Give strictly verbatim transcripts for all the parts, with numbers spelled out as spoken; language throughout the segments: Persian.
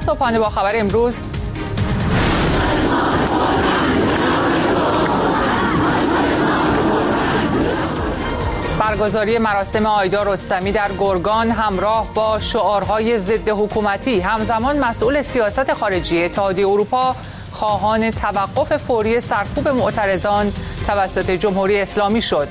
صبحانه با خبر امروز. برگزاری مراسم آیدا رستمی در گرگان همراه با شعارهای ضد حکومتی. همزمان مسئول سیاست خارجی اتحادیه اروپا خواهان توقف فوری سرکوب معترضان توسط جمهوری اسلامی شد.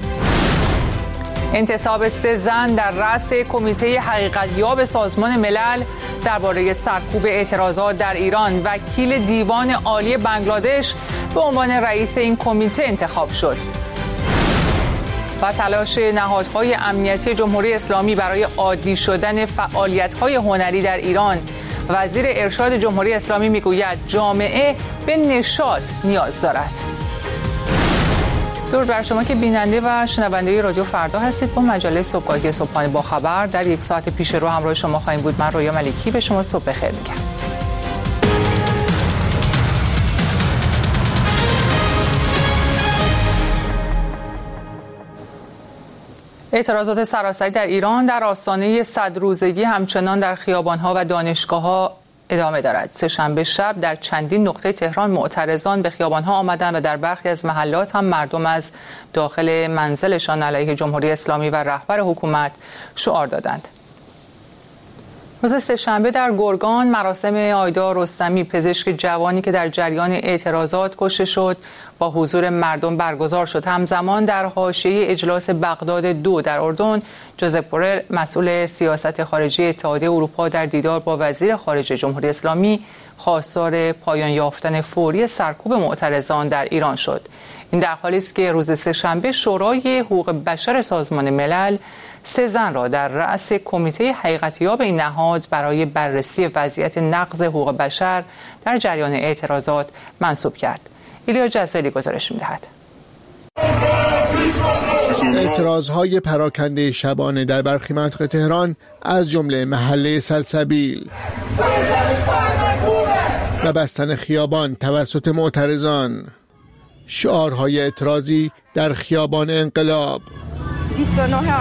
انتصاب سه زن در رأس کمیته حقیقتیاب سازمان ملل درباره سرکوب اعتراضات در ایران. وکیل دیوان عالی بنگلادش به عنوان رئیس این کمیته انتخاب شد. و تلاش نهادهای امنیتی جمهوری اسلامی برای عادی شدن فعالیت‌های هنری در ایران. وزیر ارشاد جمهوری اسلامی میگوید جامعه به نشاط نیاز دارد. درود بر شما که بیننده و شنونده رادیو فردا هستید. با مجله صبحگاهی صبحانه با خبر در یک ساعت پیش رو همراه شما خواهیم بود. من رویا ملکی به شما صبح بخیر میگم. اعتراضات سراسری در ایران در آستانه صد روزگی همچنان در خیابان‌ها و دانشگاه‌ها ادامه دارد. سه‌شنبه شب در چندین نقطه تهران معترضان به خیابان‌ها آمدند و در برخی از محلات هم مردم از داخل منزلشان علیه جمهوری اسلامی و رهبر حکومت شعار دادند. روز سه‌شنبه در گرگان مراسم آیدا رستمی، پزشک جوانی که در جریان اعتراضات کشته شد، با حضور مردم برگزار شد. همزمان در حاشیه اجلاس بغداد دو در اردن، جوزپ بورل مسئول سیاست خارجی اتحادیه اروپا در دیدار با وزیر خارجه جمهوری اسلامی خواستار پایان یافتن فوری سرکوب معترضان در ایران شد. این در حالی است که روز سه‌شنبه شورای حقوق بشر سازمان ملل سه زن را در رأس کمیته حقیقتیاب این نهاد برای بررسی وضعیت نقض حقوق بشر در جریان اعتراضات منصوب کرد. ایلیا جزالی گزارش می‌دهد. اعتراضهای پراکنده شبانه در برخی مناطق تهران از جمله محله سلسبیل و بستن خیابان توسط معترضان، شعارهای اعتراضی در خیابان انقلاب، بیست و نه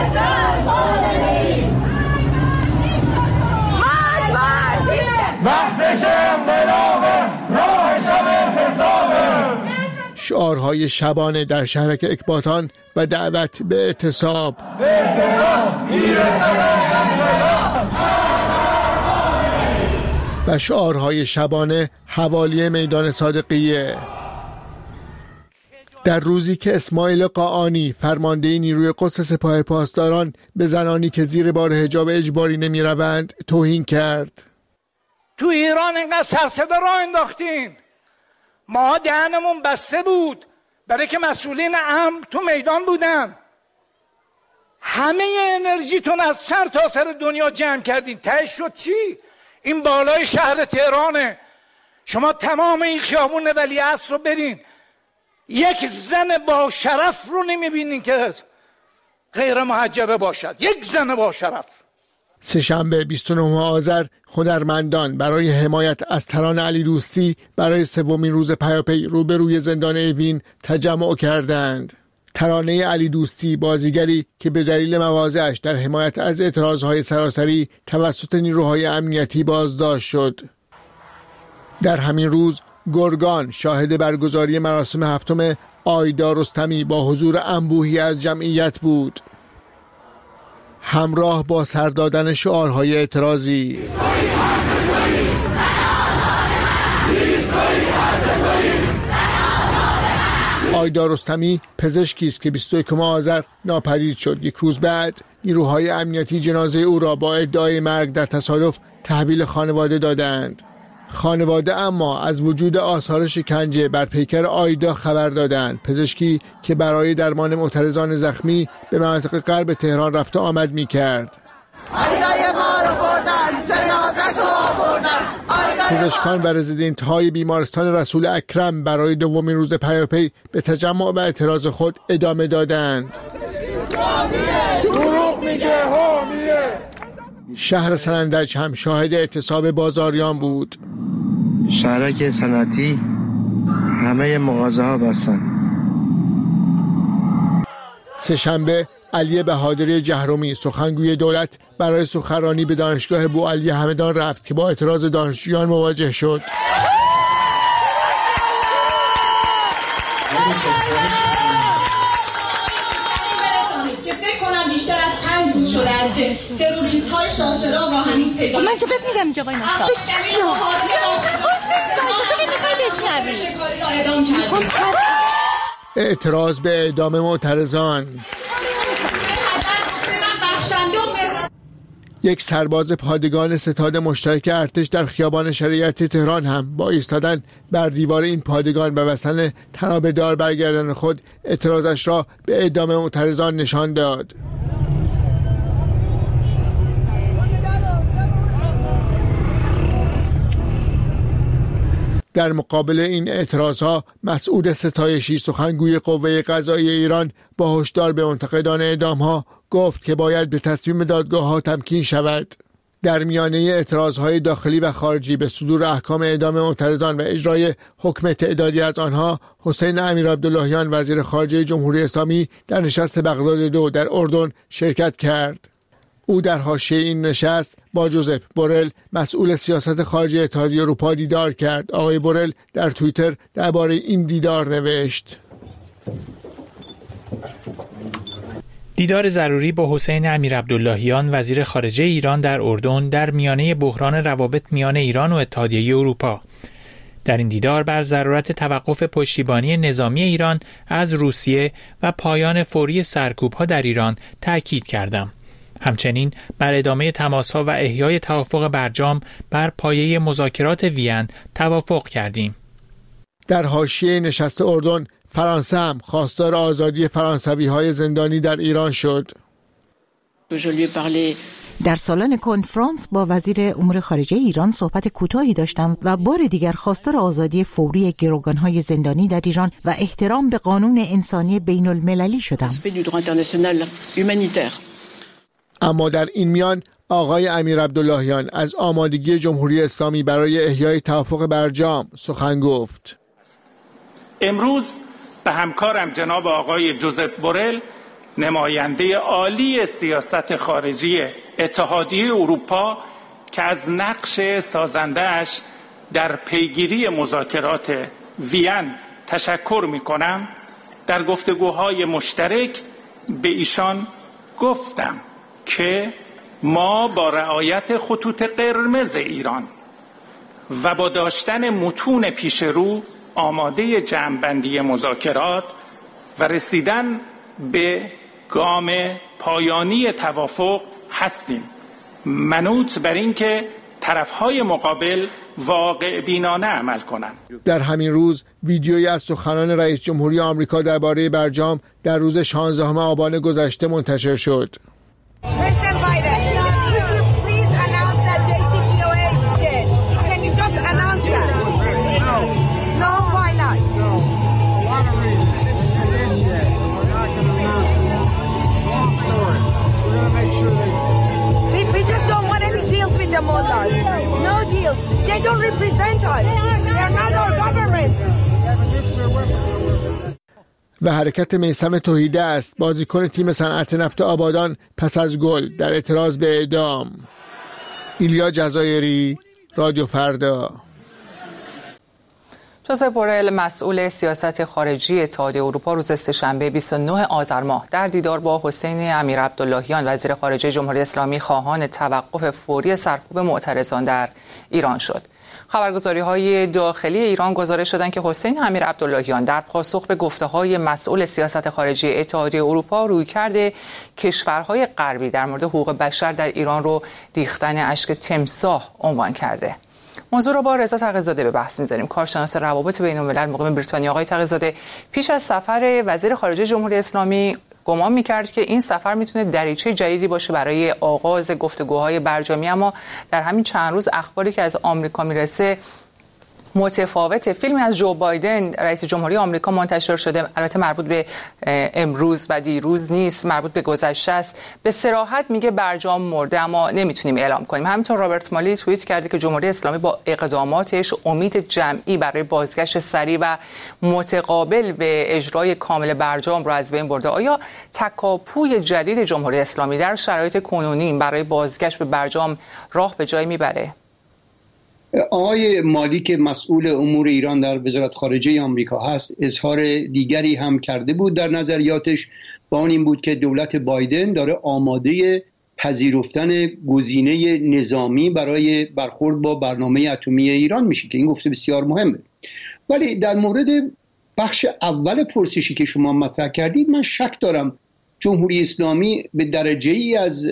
شعارهای شبانه در شهرک اکباتان و دعوت به اعتصاب، و شعارهای شبانه حوالی میدان صادقیه. در روزی که اسماعیل قاآنی فرمانده نیروی قدس سپاه پاسداران به زنانی که زیر بار حجاب اجباری نمی روند توهین کرد. تو ایران اینقدر سرصدا راه انداختین، ما دهنمون بسته بود برای که مسئولین امن تو میدان بودن. همه انرژیتون از سر تا سر دنیا جمع کردین. تهش شد چی؟ این بالای شهر تهرانه. شما تمام این خیابون ولیعصر رو برین، یک زن با شرف رو نمیبینین که غیر محجبه باشد. یک زن با شرف. سه‌شنبه بیست و نه آذر هنرمندان برای حمایت از ترانه علی دوستی برای سومین روز پیاپی روبروی زندان اوین تجمع کردند. ترانه علی دوستی بازیگری که به دلیل مواضعش در حمایت از اعتراضهای سراسری توسط نیروهای امنیتی بازداشت شد. در همین روز گرگان شاهد برگزاری مراسم هفتم آیدا رستمی با حضور انبوهی از جمعیت بود، همراه با سر دادن شعارهای اعتراضی. آیدا رستمی پزشکی است که بیست و یکم آذر ناپدید شد. یک روز بعد نیروهای امنیتی جنازه او را با ادعای مرگ در تصادف تحویل خانواده دادند. خانواده اما از وجود آثار شکنجه بر پیکر آیدا خبر دادند. پزشکی که برای درمان معترضان زخمی به مناطق غرب تهران رفت و آمد می کرد. پزشکان و رزیدنت های بیمارستان رسول اکرم برای دومین روز پیاپی به تجمع و اعتراض خود ادامه دادند. شهر سنندج هم شاهد اعتصاب بازاریان بود. شهرک صنعتی همه مغازه ها بستن. سه‌شنبه علی بهادری جهرومی سخنگوی دولت برای سخنرانی به دانشگاه بوعلی همدان رفت که با اعتراض دانشجویان مواجه شد. که فکر کنم بیشتر از پنج روز شده است که تروریست های شاهچراغ را هنوز پیدا من که بهت میگم اینجا وای نستا شکاری را اعدام کردیم. اعتراض به اعدام معترضان. یک سرباز پادگان ستاد مشترک ارتش در خیابان شریعتی تهران هم با ایستادن بر دیوار این پادگان و وسن تنابه‌دار برگردان خود اعتراضش را به اعدام معترضان نشان داد. در مقابل این اعتراضها مسعود ستایشی سخنگوی قوه قضاییه ایران با هشدار به منتقدان اعدامها گفت که باید به تصمیم دادگاه‌ها تمکین شود. در میانه اعتراضهای داخلی و خارجی به صدور احکام اعدام معترضان و اجرای حکم تعدادی از آنها، حسین امیرعبداللهیان وزیر خارجه جمهوری اسلامی در نشست بغداد دو در اردن شرکت کرد. او در حاشیه این نشست با جوزپ بورل مسئول سیاست خارجی اتحادیه اروپا دیدار کرد. آقای بورل در توییتر درباره این دیدار نوشت: دیدار ضروری با حسین امیرعبداللهیان وزیر خارجه ایران در اردن در میانه بحران روابط میان ایران و اتحادیه اروپا. در این دیدار بر ضرورت توقف پشتیبانی نظامی ایران از روسیه و پایان فوری سرکوب‌ها در ایران تأکید کردم. همچنین بر ادامه تماس‌ها و احیای توافق برجام بر پایه مذاکرات وین توافق کردیم. در حاشیه نشست اردن، فرانسه هم خواستار آزادی فرانسوی‌های زندانی در ایران شد. در سالن کنفرانس با وزیر امور خارجه ایران صحبت کوتاهی داشتم و بار دیگر خواستار آزادی فوری گروگان‌های زندانی در ایران و احترام به قانون انسانی بین المللی شدم. اما در این میان آقای امیرعبداللهیان از آمادگی جمهوری اسلامی برای احیای توافق برجام سخن گفت. امروز به همکارم جناب آقای جوزپ بورل نماینده عالی سیاست خارجی اتحادیه اروپا که از نقش سازنده‌اش در پیگیری مذاکرات وین تشکر می‌کنم، در گفتگوهای مشترک به ایشان گفتم که ما با رعایت خطوط قرمز ایران و با داشتن متون پیش رو آماده جمع‌بندی مذاکرات و رسیدن به گام پایانی توافق هستیم، منوط بر اینکه طرف‌های مقابل واقع بینانه عمل کنند. در همین روز ویدیویی از سخنان رئیس جمهوری آمریکا درباره برجام در روز شانزدهم آبان گذشته منتشر شد. و حرکت میثم توحیده است بازیکن تیم صنعت نفت آبادان پس از گل در اعتراض به اعدام. ایلیا جزایری، رادیو فردا. جوزپ بورل مسئول سیاست خارجی اتحادیه اروپا روز سه‌شنبه بیست و نه آذر ماه در دیدار با حسین امیرعبداللهیان وزیر خارجه جمهوری اسلامی خواهان توقف فوری سرکوب معترضان در ایران شد. خبرگزاری‌های داخلی ایران گزارش دادند که حسین امیرعبداللهیان در پاسخ به گفته‌های مسئول سیاست خارجی اتحادیه اروپا رویکرد کشورهای غربی در مورد حقوق بشر در ایران رو ریختن اشک تمساح عنوان کرده. موضوع رو با رضا تقی‌زاده به بحث می‌ذاریم. کارشناس روابط بین‌الملل مقیم بریتانیا. آقای تقی‌زاده، پیش از سفر وزیر خارجه جمهوری اسلامی گمان می‌کرد که این سفر می‌تونه دریچه جدیدی باشه برای آغاز گفتگوهای برجامی، اما در همین چند روز اخباری که از آمریکا میرسه متفاوته. فیلمی از جو بایدن رئیس جمهوری آمریکا منتشر شده، البته مربوط به امروز و دیروز نیست، مربوط به گذشته است. به صراحت میگه برجام مرده اما نمیتونیم اعلام کنیم. همینطور رابرت مالی توییت کرده که جمهوری اسلامی با اقداماتش امید جمعی برای بازگشت سریع و متقابل به اجرای کامل برجام رو از بین برده. آیا تکاپوی جدید جمهوری اسلامی در شرایط کنونی برای بازگشت به برجام راه به جای میبره؟ آقای مالی که مسئول امور ایران در وزارت خارجه آمریکا هست اظهار دیگری هم کرده بود در نظریاتش، با اون این بود که دولت بایدن داره آماده پذیرفتن گزینه نظامی برای برخورد با برنامه اتمی ایران میشه که این گفته بسیار مهمه. ولی در مورد بخش اول پرسشی که شما مطرح کردید من شک دارم جمهوری اسلامی به درجه ای از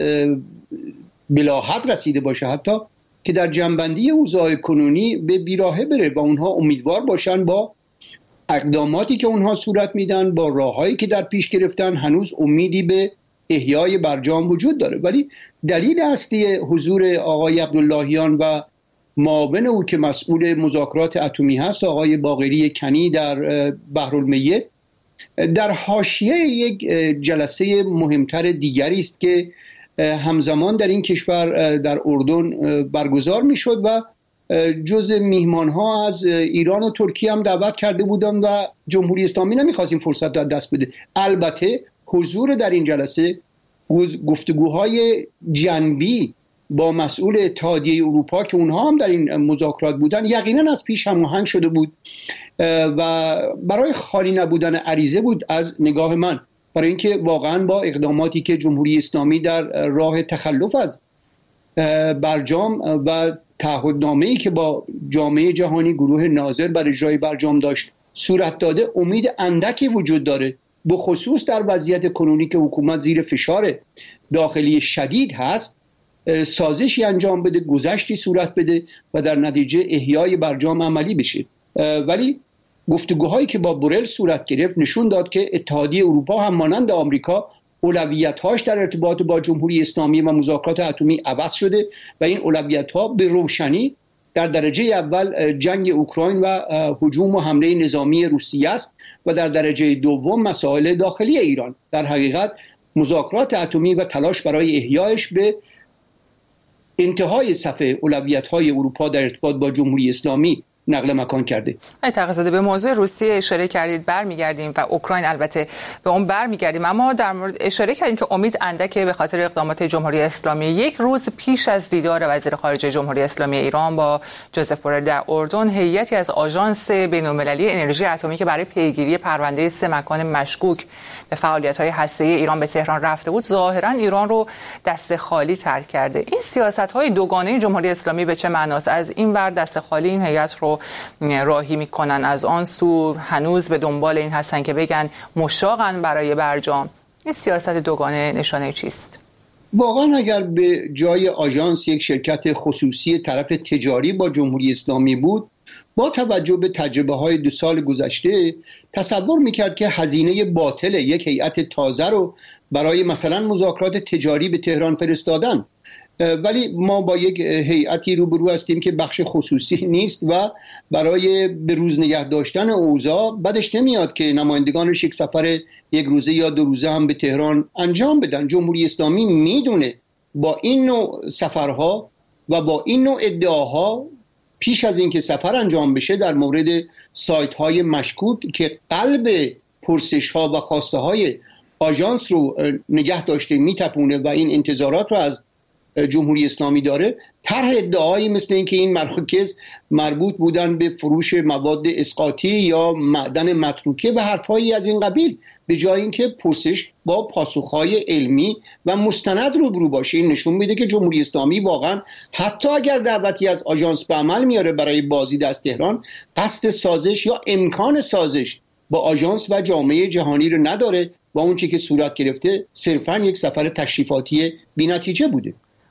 بلاحت رسیده باشه حتی که در جنبندی اوضاع کنونی به بیراهه بره و اونها امیدوار باشن با اقداماتی که اونها صورت میدن، با راههایی که در پیش گرفتن هنوز امیدی به احیای برجام وجود داره. ولی دلیل اصلی حضور آقای عبداللهیان و معاون او که مسئول مذاکرات اتمی هست آقای باقری کنی در بحرالمیت در حاشیه یک جلسه مهمتر دیگری است که همزمان در این کشور در اردن برگزار میشد و جز میهمان ها از ایران و ترکیه هم دعوت کرده بودن و جمهوری اسلامی نمیخواست این فرصت رو دست بده. البته حضور در این جلسه گفتگوهای جنبی با مسئول اتحادیه اروپا که اونها هم در این مذاکرات بودن یقینا از پیش هماهنگ شده بود و برای خالی نبودن عریضه بود از نگاه من، برای اینکه واقعا با اقداماتی که جمهوری اسلامی در راه تخلف از برجام و تعهدنامه‌ای که با جامعه جهانی گروه ناظر برای اجرای برجام داشت صورت داده امید اندکی وجود داره، به خصوص در وضعیت کنونی که حکومت زیر فشار داخلی شدید هست سازشی انجام بده، گذشتی صورت بده و در نتیجه احیای برجام عملی بشه. ولی گفتگوهایی که با بورل صورت گرفت نشون داد که اتحادیه اروپا هم مانند آمریکا اولویت‌هاش در ارتباط با جمهوری اسلامی و مذاکرات اتمی عوض شده و این اولویت‌ها به روشنی در درجه اول جنگ اوکراین و هجوم و حمله نظامی روسیه است و در درجه دوم مسائل داخلی ایران. در حقیقت مذاکرات اتمی و تلاش برای احیایش به انتهای صفحه اولویت‌های اروپا در ارتباط با جمهوری اسلامی نقل مکان کرده. ای تقی‌زاده به موضوع روسیه اشاره کردید، برمیگردیم و اوکراین البته به اون برمیگردیم، اما در مورد اشاره کردید که امید اندکه به خاطر اقدامات جمهوری اسلامی. یک روز پیش از دیدار وزیر خارجه جمهوری اسلامی ایران با جوزف بورل در اردن، هیئتی از آژانس بین‌المللی انرژی اتمی که برای پیگیری پرونده سه مکان مشکوک به فعالیت‌های هسته‌ای ایران به تهران رفته بود، ظاهراً ایران رو دست خالی ترک کرده. این سیاست‌های دوگانه جمهوری اسلامی به چه معناست؟ از این ور دست خالی این هیئت رو راهی میکنن، از آن سو هنوز به دنبال این هستن که بگن مشتاقن برای برجام. این سیاست دوگانه نشانه چیست؟ واقعا اگر به جای آژانس یک شرکت خصوصی طرف تجاری با جمهوری اسلامی بود، با توجه به تجربه های دو سال گذشته تصور میکرد که هزینه باطل یک هیئت تازه رو برای مثلا مذاکرات تجاری به تهران فرستادن. ولی ما با یک هیئتی روبرو هستیم که بخش خصوصی نیست و برای بروز نگه داشتن اوضاع بدش نمیاد که نمایندگانش یک سفر یک روزه یا دو روزه هم به تهران انجام بدن. جمهوری اسلامی میدونه با این نوع سفرها و با این نوع ادعاها پیش از اینکه سفر انجام بشه در مورد سایت های مشکوک که قلب پرسش ها و خواسته های آژانس رو نگه داشته میتپونه و این انتظارات رو از جمهوری اسلامی داره، طرح ادعایی مثل این که این مراکز مربوط بودن به فروش مواد اسقاطی یا معدن متروکه و حرفایی از این قبیل، به جای اینکه پرسش با پاسخهای علمی و مستند روبرو باشه. این نشون میده که جمهوری اسلامی واقعا حتی اگر دعوتی از آژانس به عمل میاره برای بازدید از تهران، قصد سازش یا امکان سازش با آژانس و جامعه جهانی رو نداره و اون چیزی که صورت گرفته صرفا یک سفر تشریفاتی بی‌نتیجه بوده.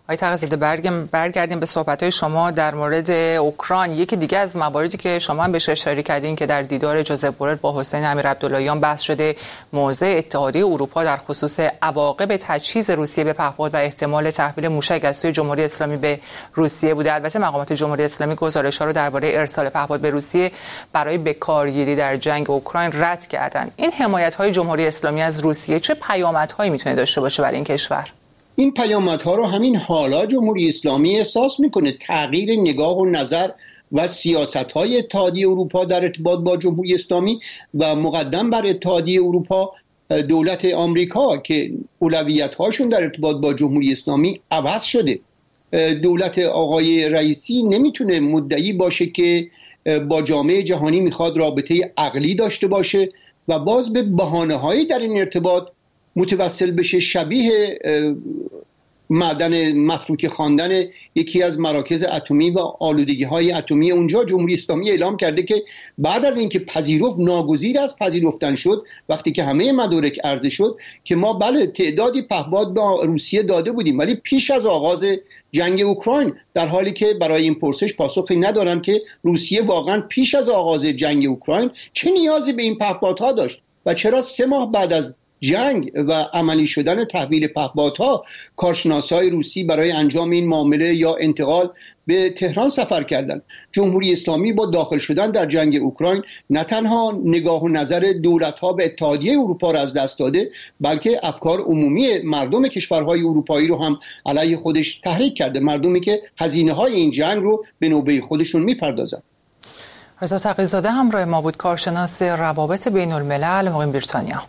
آقای تقی‌زاده برگردیم به صحبت‌های شما در مورد اوکراین. یکی دیگه از مواردی که شما هم بهش اشاره کردین که در دیدار جوزپ بورل با حسین امیرعبداللهیان بحث شده، موضع اتحادیه اروپا در خصوص عواقب تجهیز روسیه به پهپاد و احتمال تحویل موشک از سوی جمهوری اسلامی به روسیه بوده. البته مقامات جمهوری اسلامی گزارش‌ها رو درباره ارسال پهپاد به روسیه برای بکارگیری در جنگ اوکراین رد کردند. این حمایت‌های جمهوری اسلامی از روسیه چه پیامدهایی میتونه داشته باشه برای این کشور؟ این پیامدها رو همین حالا جمهوری اسلامی احساس میکنه. تغییر نگاه و نظر و سیاست‌های اتحادیه اروپا در ارتباط با جمهوری اسلامی و مقدم بر اتحادیه اروپا دولت آمریکا که اولویت‌هاشون در ارتباط با جمهوری اسلامی عوض شده. دولت آقای رئیسی نمیتونه مدعی باشه که با جامعه جهانی میخواد رابطه عقلی داشته باشه و باز به بهانه‌هایی در این ارتباط متوسل بشه شبیه معدن متروکه خواندن یکی از مراکز اتمی و آلودگی های اتمی اونجا. جمهوری اسلامی اعلام کرده که بعد از اینکه پذیرفت ناگزیر از پذیرفتن شد، وقتی که همه مدارک عرضه شد که ما بله تعدادی پهپاد به روسیه داده بودیم ولی پیش از آغاز جنگ اوکراین، در حالی که برای این پرسش پاسخی ندارن که روسیه واقعا پیش از آغاز جنگ اوکراین چه نیازی به این پهپادها داشت و چرا سه ماه بعد از جنگ و عملی شدن تحویل پهپادها کارشناسای روسی برای انجام این معامله یا انتقال به تهران سفر کردند. جمهوری اسلامی با داخل شدن در جنگ اوکراین نه تنها نگاه و نظر دولت‌ها به اتحادیه اروپا را از دست داده، بلکه افکار عمومی مردم کشورهای اروپایی رو هم علیه خودش تحریک کرده، مردمی که هزینه‌های این جنگ رو به نوبه خودشون می‌پردازند. رضا تقی‌زاده همراه ما بود، کارشناس روابط بین‌الملل مقیم بریتانیا.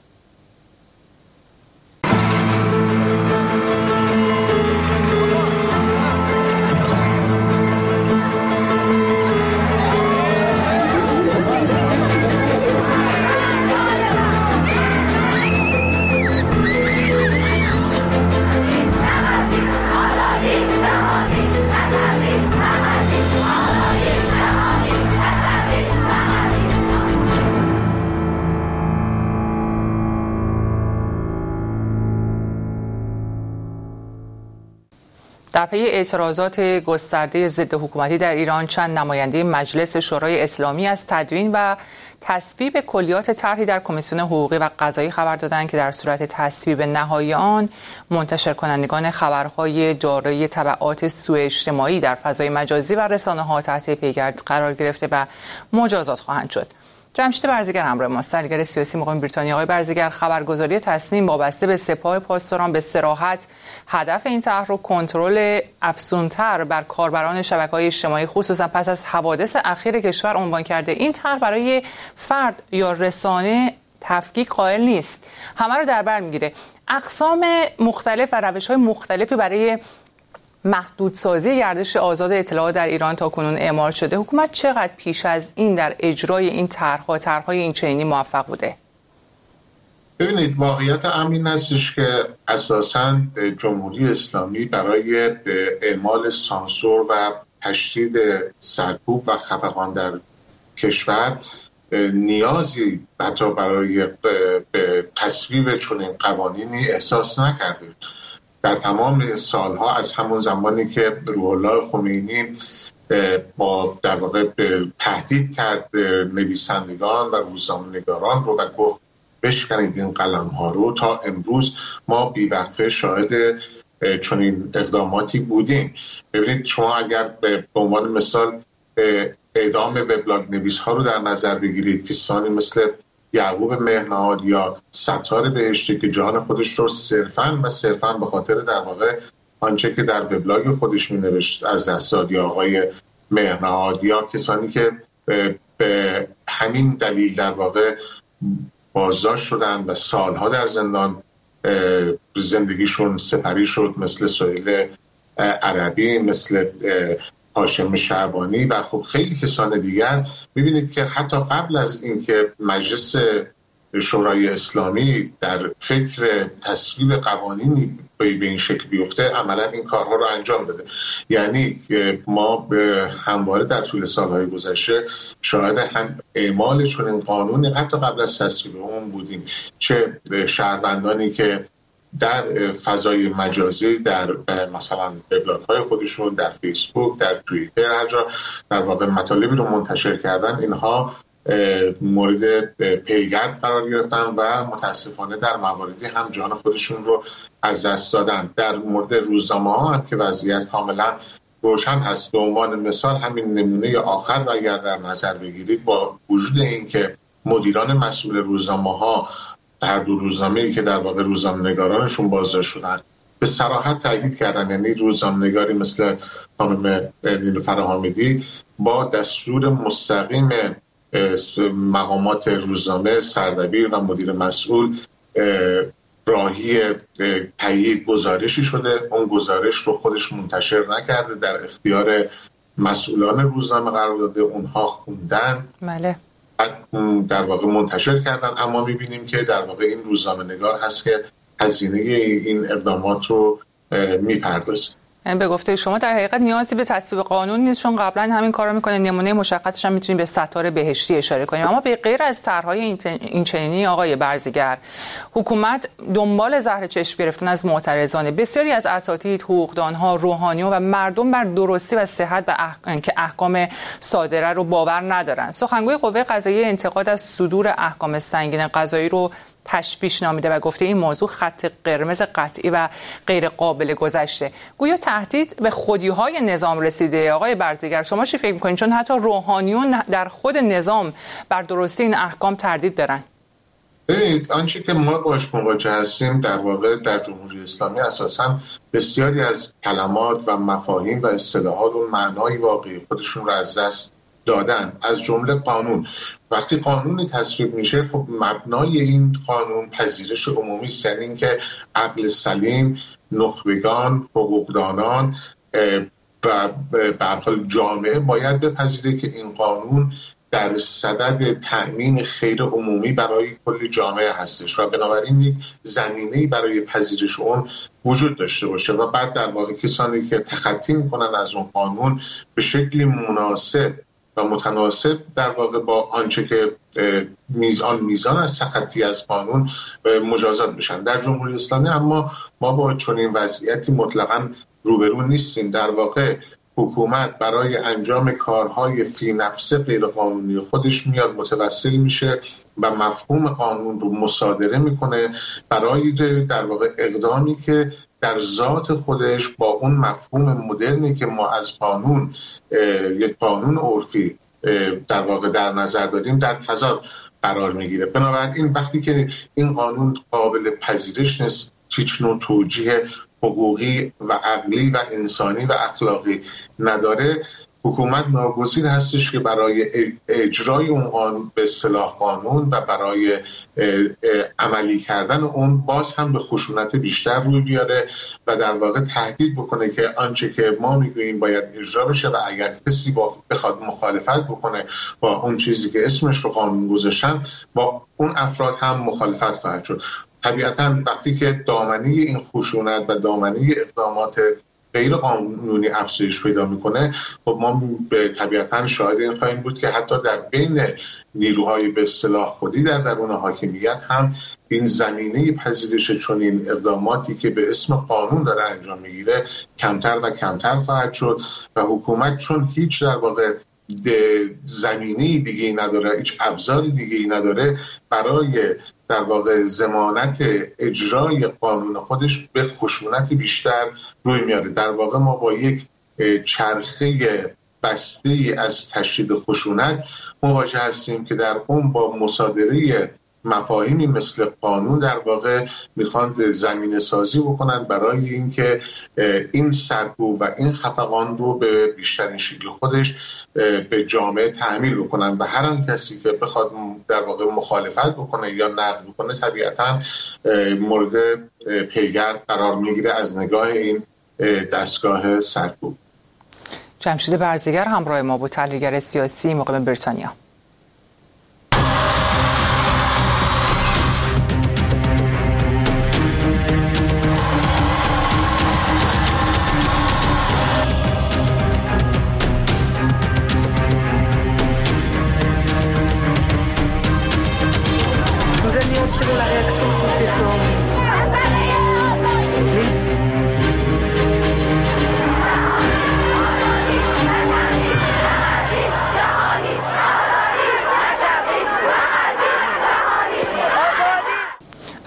در پی اعتراضات گسترده ضد حکومتی در ایران، چند نماینده مجلس شورای اسلامی از تدوین و تصویب کلیات طرحی در کمیسیون حقوقی و قضایی خبر دادند که در صورت تصویب نهایی آن منتشر کنندگان خبرهای دارای تبعات سوء اجتماعی در فضای مجازی و رسانه‌ها تحت پیگرد قرار گرفته و مجازات خواهند شد. جمشید برزگر همراه ماست، سرگر سیاسی مقیم بریتانیا. آقای برزگر، خبرگزاری تصنیم وابسته به سپاه پاسداران به صراحت هدف این طرح رو کنترل افزونتر بر کاربران شبکه‌های اجتماعی خصوصا پس از حوادث اخیر کشور عنوان کرده. این طرح برای فرد یا رسانه تفکیک قائل نیست، همه رو در بر میگیره. اقسام مختلف و روش‌های مختلفی برای محدودسازی گردش آزاد اطلاعات در ایران تاکنون اعمال شده. حکومت چقدر پیش از این در اجرای این طرح‌ها طرح‌های این چنینی موفق بوده؟ ببینید، واقعیت امین هستش که اساساً جمهوری اسلامی برای اعمال سانسور و تشدید سرکوب و خفقان در کشور نیازی حتی برای تصویب چنین قوانینی احساس نکرده. در تمام سالها از همون زمانی که روح الله خمینی با در واقع تهدید کرد نویسندگان و روزنامه‌نگاران رو و گفت بشکنید این قلم‌ها رو، تا امروز ما بی‌وقفه شاهد چنین اقداماتی بودیم. ببینید، شما اگر به عنوان مثال اعدام وبلاگ نویس‌ها رو در نظر بگیرید، کسانی مثل یعقوب مهرنهاد یا ستار بهشتی که جان خودش رو صرفاً و صرفاً به خاطر در واقع آنچه که در وبلاگ خودش می‌نوشت از دست داد، یا آقای مهرنهاد، یا کسانی که به همین دلیل در واقع بازداشت شدن و سالها در زندان زندگیشون سپری شد، مثل سهیل عربی، مثل هاشم شعبانی و خب خیلی کسان دیگر. می‌بینید که حتی قبل از اینکه مجلس شورای اسلامی در فکر تصویب قوانینی به این شکل بیفته، عملا این کارها رو انجام بده. یعنی ما به همواره در طول سالهای گذشته شاهد هم اعمال چنین قانونی حتی قبل از تصویب اون بودیم، چه شهروندانی که در فضای مجازی، در مثلا وبلاگ‌های خودشون، در فیسبوک، در توییتر، هر جا در واقع مطالبی رو منتشر کردن، اینها مورد پیگرد قرار گرفتن و متاسفانه در مواردی هم جان خودشون رو از دست دادن. در مورد روزنامه‌ها هم که وضعیت کاملا روشن هست. به عنوان مثال همین نمونه آخر را اگر در نظر بگیرید، با وجود این که مدیران مسئول روزنامه‌ها هر دو روزنامه‌ای که در واقع روزنامه‌نگارانشون بازداشت شدن به صراحت تاکید کردن، یعنی روزنامه‌نگاری مثل خانم نیلوفر حامدی با دستور مستقیم مقامات روزنامه، سردبیر و مدیر مسئول راهی تهیه گزارشی شده. اون گزارش رو خودش منتشر نکرده، در اختیار مسئولان روزنامه قرار داده، اونها خوندن، بله، در واقع منتشر کردن. اما میبینیم که در واقع این روزنامه نگار هست که هزینه این اقدامات رو میپردازه. یعنی به گفته شما در حقیقت نیازی به تصویب قانون نیست، چون قبلا همین کارو میکنه. نمونه مشخصش هم میتونیم به ستاره بهشتی اشاره کنیم. اما به غیر از طرحهای این چنینی آقای برزگر، حکومت دنبال زهر چشم گرفتن از معترضان بسیاری از اساتید، حقوقدانها، روحانیون و مردم بر درستی و صحت و اح... که احکام صادره رو باور ندارن. سخنگوی قوه قضاییه انتقاد از صدور احکام سنگین قضایی رو تشبیش نامیده و گفته این موضوع خط قرمز قطعی و غیر قابل گذشته. گویا تهدید به خودی‌های نظام رسیده. آقای برزگر، شما چی فکر می‌کنید؟ چون حتی روحانیون در خود نظام بر درستی این احکام تردید دارن. ببینید، آنچه که ما باش مواجه هستیم در واقع در جمهوری اسلامی اساساً بسیاری از کلمات و مفاهیم و اصطلاحات و معنای واقعی خودشون را از دست دادن، از جمله قانون. وقتی قانونی تصویب میشه، خب مبنای این قانون پذیرش عمومی است، یعنی اینکه عقل سلیم، نخبگان، حقوقدانان و به هر حال جامعه باید بپذیره که این قانون در صدد تأمین خیر عمومی برای کل جامعه هستش و بنابراین یک زمینه‌ای برای پذیرش اون وجود داشته باشه و بعد در واقع کسانی که تخطی میکنن از اون قانون به شکلی مناسب و متناسب در واقع با آنچه که میزان میزان از تخطی از قانون مجازات بشن. در جمهوری اسلامی اما ما با چنین وضعیتی مطلقاً روبرو نیستیم. در واقع حکومت برای انجام کارهای فی نفسه غیر قانونی خودش میاد متوسل میشه و مفهوم قانون رو مصادره میکنه برای در واقع اقدامی که در ذات خودش با اون مفهوم مدرنی که ما از قانون، یک قانون عرفی در واقع در نظر داریم، در تضاد قرار میگیره. بنابراین وقتی که این قانون قابل پذیرش نیست، هیچ نوع توجیه حقوقی و عقلی و انسانی و اخلاقی نداره، حکومت ناگزیر هستش که برای اجرای اون قانون، به اصطلاح قانون، و برای عملی کردن اون باز هم به خشونت بیشتر روی بیاره و در واقع تهدید بکنه که آنچه که ما میگوییم باید اجرا بشه و اگر کسی با بخواد مخالفت بکنه با اون چیزی که اسمش رو قانون گذاشتن، با اون افراد هم مخالفت خواهد شد. طبیعتاً وقتی که دامنه این خشونت و دامنه اقدامات غیر قانونی افزایش پیدا میکنه، خب ما به طبیعتاً شاهد این خواهیم بود که حتی در بین نیروهای به اصطلاح خودی در درون حاکمیت هم این زمینه پذیرش چنین اقداماتی که به اسم قانون داره انجام میگیره کمتر و کمتر خواهد شد و حکومت چون هیچ در واقع زمینه دیگه ای نداره، هیچ ابزار دیگه ای نداره برای در واقع ضمانت اجرای قانون خودش، به خشونت بیشتر روی میاره. در واقع ما با یک چرخه بسته از تشدید خشونت مواجه هستیم که در اون با مصادره مفاهیمی مثل قانون در واقع میخوان زمینه سازی بکنن برای اینکه این سرکوب و این خفقان رو به بیشترین شکل خودش به جامعه تحمیل بکنن و هر آن کسی که بخواد در واقع مخالفت بکنه یا نقد بکنه طبیعتاً مورد پیگرد قرار میگیره از نگاه این دستگاه سرکوب. جمشید برزگر همراه ما بود، تحلیلگر سیاسی مقیم بریتانیا.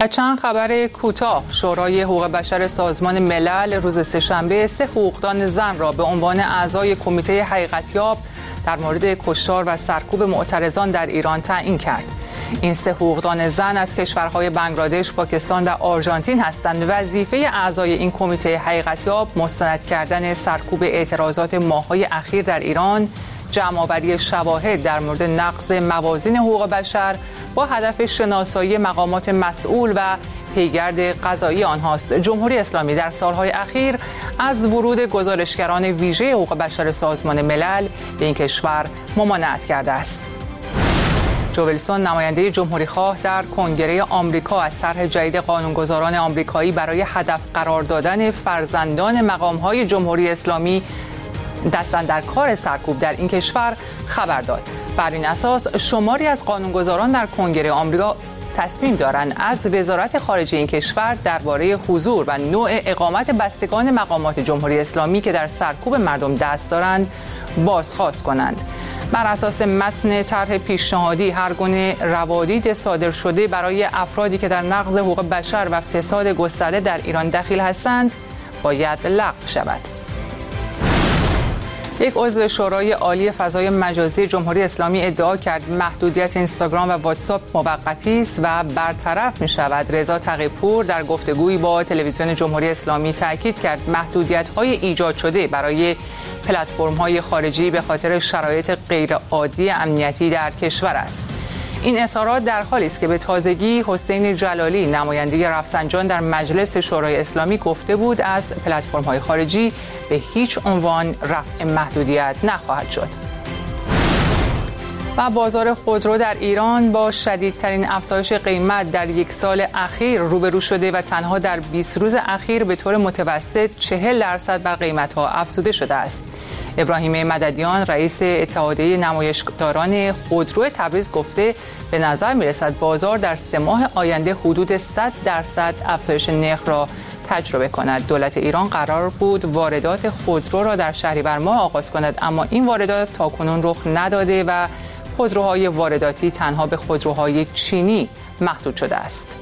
و چند خبر کوتاه. شورای حقوق بشر سازمان ملل روز سه‌شنبه سه حقوقدان زن را به عنوان اعضای کمیته حقیقتیاب در مورد کشتار و سرکوب معترضان در ایران تعیین کرد. این سه حقوقدان زن از کشورهای بنگلادش، پاکستان و آرژانتین هستند. وظیفه اعضای این کمیته حقیقتیاب مستند کردن سرکوب اعتراضات ماه‌های اخیر در ایران، جمع‌آوری شواهد در مورد نقض موازین حقوق بشر با هدف شناسایی مقامات مسئول و پیگرد قضایی آنهاست. جمهوری اسلامی در سالهای اخیر از ورود گزارشگران ویژه حقوق بشر سازمان ملل به این کشور ممانعت کرده است. جو ویلسون، نماینده جمهوری‌خواه در کنگره آمریکا، از طرح جدید قانونگذاران آمریکایی برای هدف قرار دادن فرزندان مقام‌های جمهوری اسلامی دستن در کار سرکوب در این کشور خبر داد. بر این اساس شماری از قانونگذاران در کنگره آمریکا تصمیم دارند از وزارت خارجه این کشور درباره حضور و نوع اقامت بستگان مقامات جمهوری اسلامی که در سرکوب مردم دست دارند بازخواست کنند. بر اساس متن طرح پیشنهادی، هر گونه روادید صادر شده برای افرادی که در نقض حقوق بشر و فساد گسترده در ایران دخیل هستند باید لغو شود. یک عضو شورای عالی فضای مجازی جمهوری اسلامی ادعا کرد محدودیت اینستاگرام و واتساپ موقتی است و برطرف می شود. رضا تقی‌پور در گفتگویی با تلویزیون جمهوری اسلامی تاکید کرد محدودیت‌های ایجاد شده برای پلتفرم‌های خارجی به خاطر شرایط غیرعادی امنیتی در کشور است. این اظهارات در حالی است که به تازگی حسین جلالی، نماینده رفسنجان در مجلس شورای اسلامی، گفته بود از پلتفرم‌های خارجی به هیچ عنوان رفع محدودیت نخواهد شد. و بازار خودرو در ایران با شدیدترین افزایش قیمت در یک سال اخیر روبرو شده و تنها در بیست روز اخیر به طور متوسط چهل درصد بر قیمت‌ها افزوده شده است. ابراهیم مددیان، رئیس اتحادیه نمایشگران خودرو تبریز، گفته به نظر می‌رسد بازار در سه ماه آینده حدود صد درصد افزایش نرخ را تجربه کند. دولت ایران قرار بود واردات خودرو را در شهریور ماه آغاز کند، اما این واردات تاکنون رخ نداده و خودروهای وارداتی تنها به خودروهای چینی محدود شده است.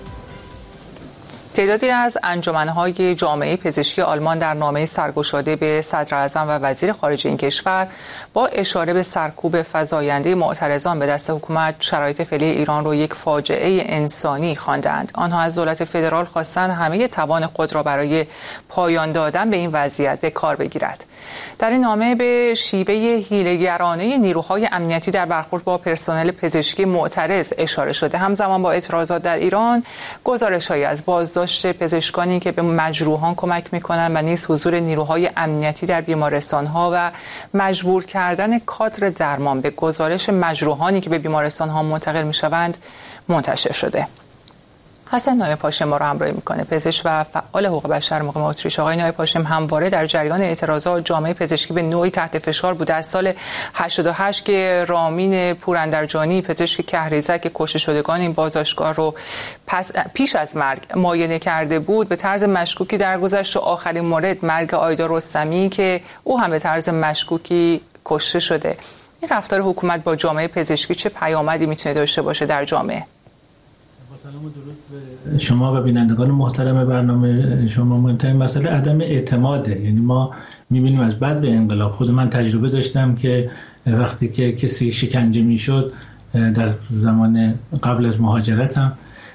تعدادی از انجمن‌های جامعه پزشکی آلمان در نامه سرگشاده به صدر اعظم و وزیر خارجه این کشور با اشاره به سرکوب فزاینده معترضان به دست حکومت شرایط فعلی ایران را یک فاجعه انسانی خواندند. آنها از دولت فدرال خواستند همه توان خود را برای پایان دادن به این وضعیت به کار بگیرد. در این نامه به شیوه حیله‌گرانه نیروهای امنیتی در برخورد با پرسنل پزشکی معترض اشاره شده. همزمان با اعتراضات در ایران، گزارش‌هایی از بازداشت پزشکانی که به مجروحان کمک می‌کنند و نیز حضور نیروهای امنیتی در بیمارستان‌ها و مجبور کردن کادر درمان به گزارش مجروحانی که به بیمارستان‌ها منتقل می‌شوند منتشر شده. حسن نایب هاشم ما رو همراهی میکنه، پزشک و فعال حقوق بشر مقیم اتریش. آقای نایب هاشم همواره در جریان اعتراضات جامعه پزشکی به نوعی تحت فشار بوده. از سال هشتاد و هشت که رامین پوراندرجانی، پزشک کهریزک که کشته شدگان این بازداشتگاه رو پس پیش از مرگ معاینه کرده بود، به طرز مشکوکی درگذشت و آخرین مورد مرگ آیدا رستمی که او هم به طرز مشکوکی کشته شده. این رفتار حکومت با جامعه پزشکی چه پیامدی میتونه داشته باشه در جامعه؟ سلام و درود به شما و بینندگان محترم برنامه شما. مهمترین مسئله عدم اعتماده. یعنی ما می‌بینیم از بعد به انقلاب، خود من تجربه داشتم که وقتی که کسی شکنجه میشد در زمان قبل از مهاجرتم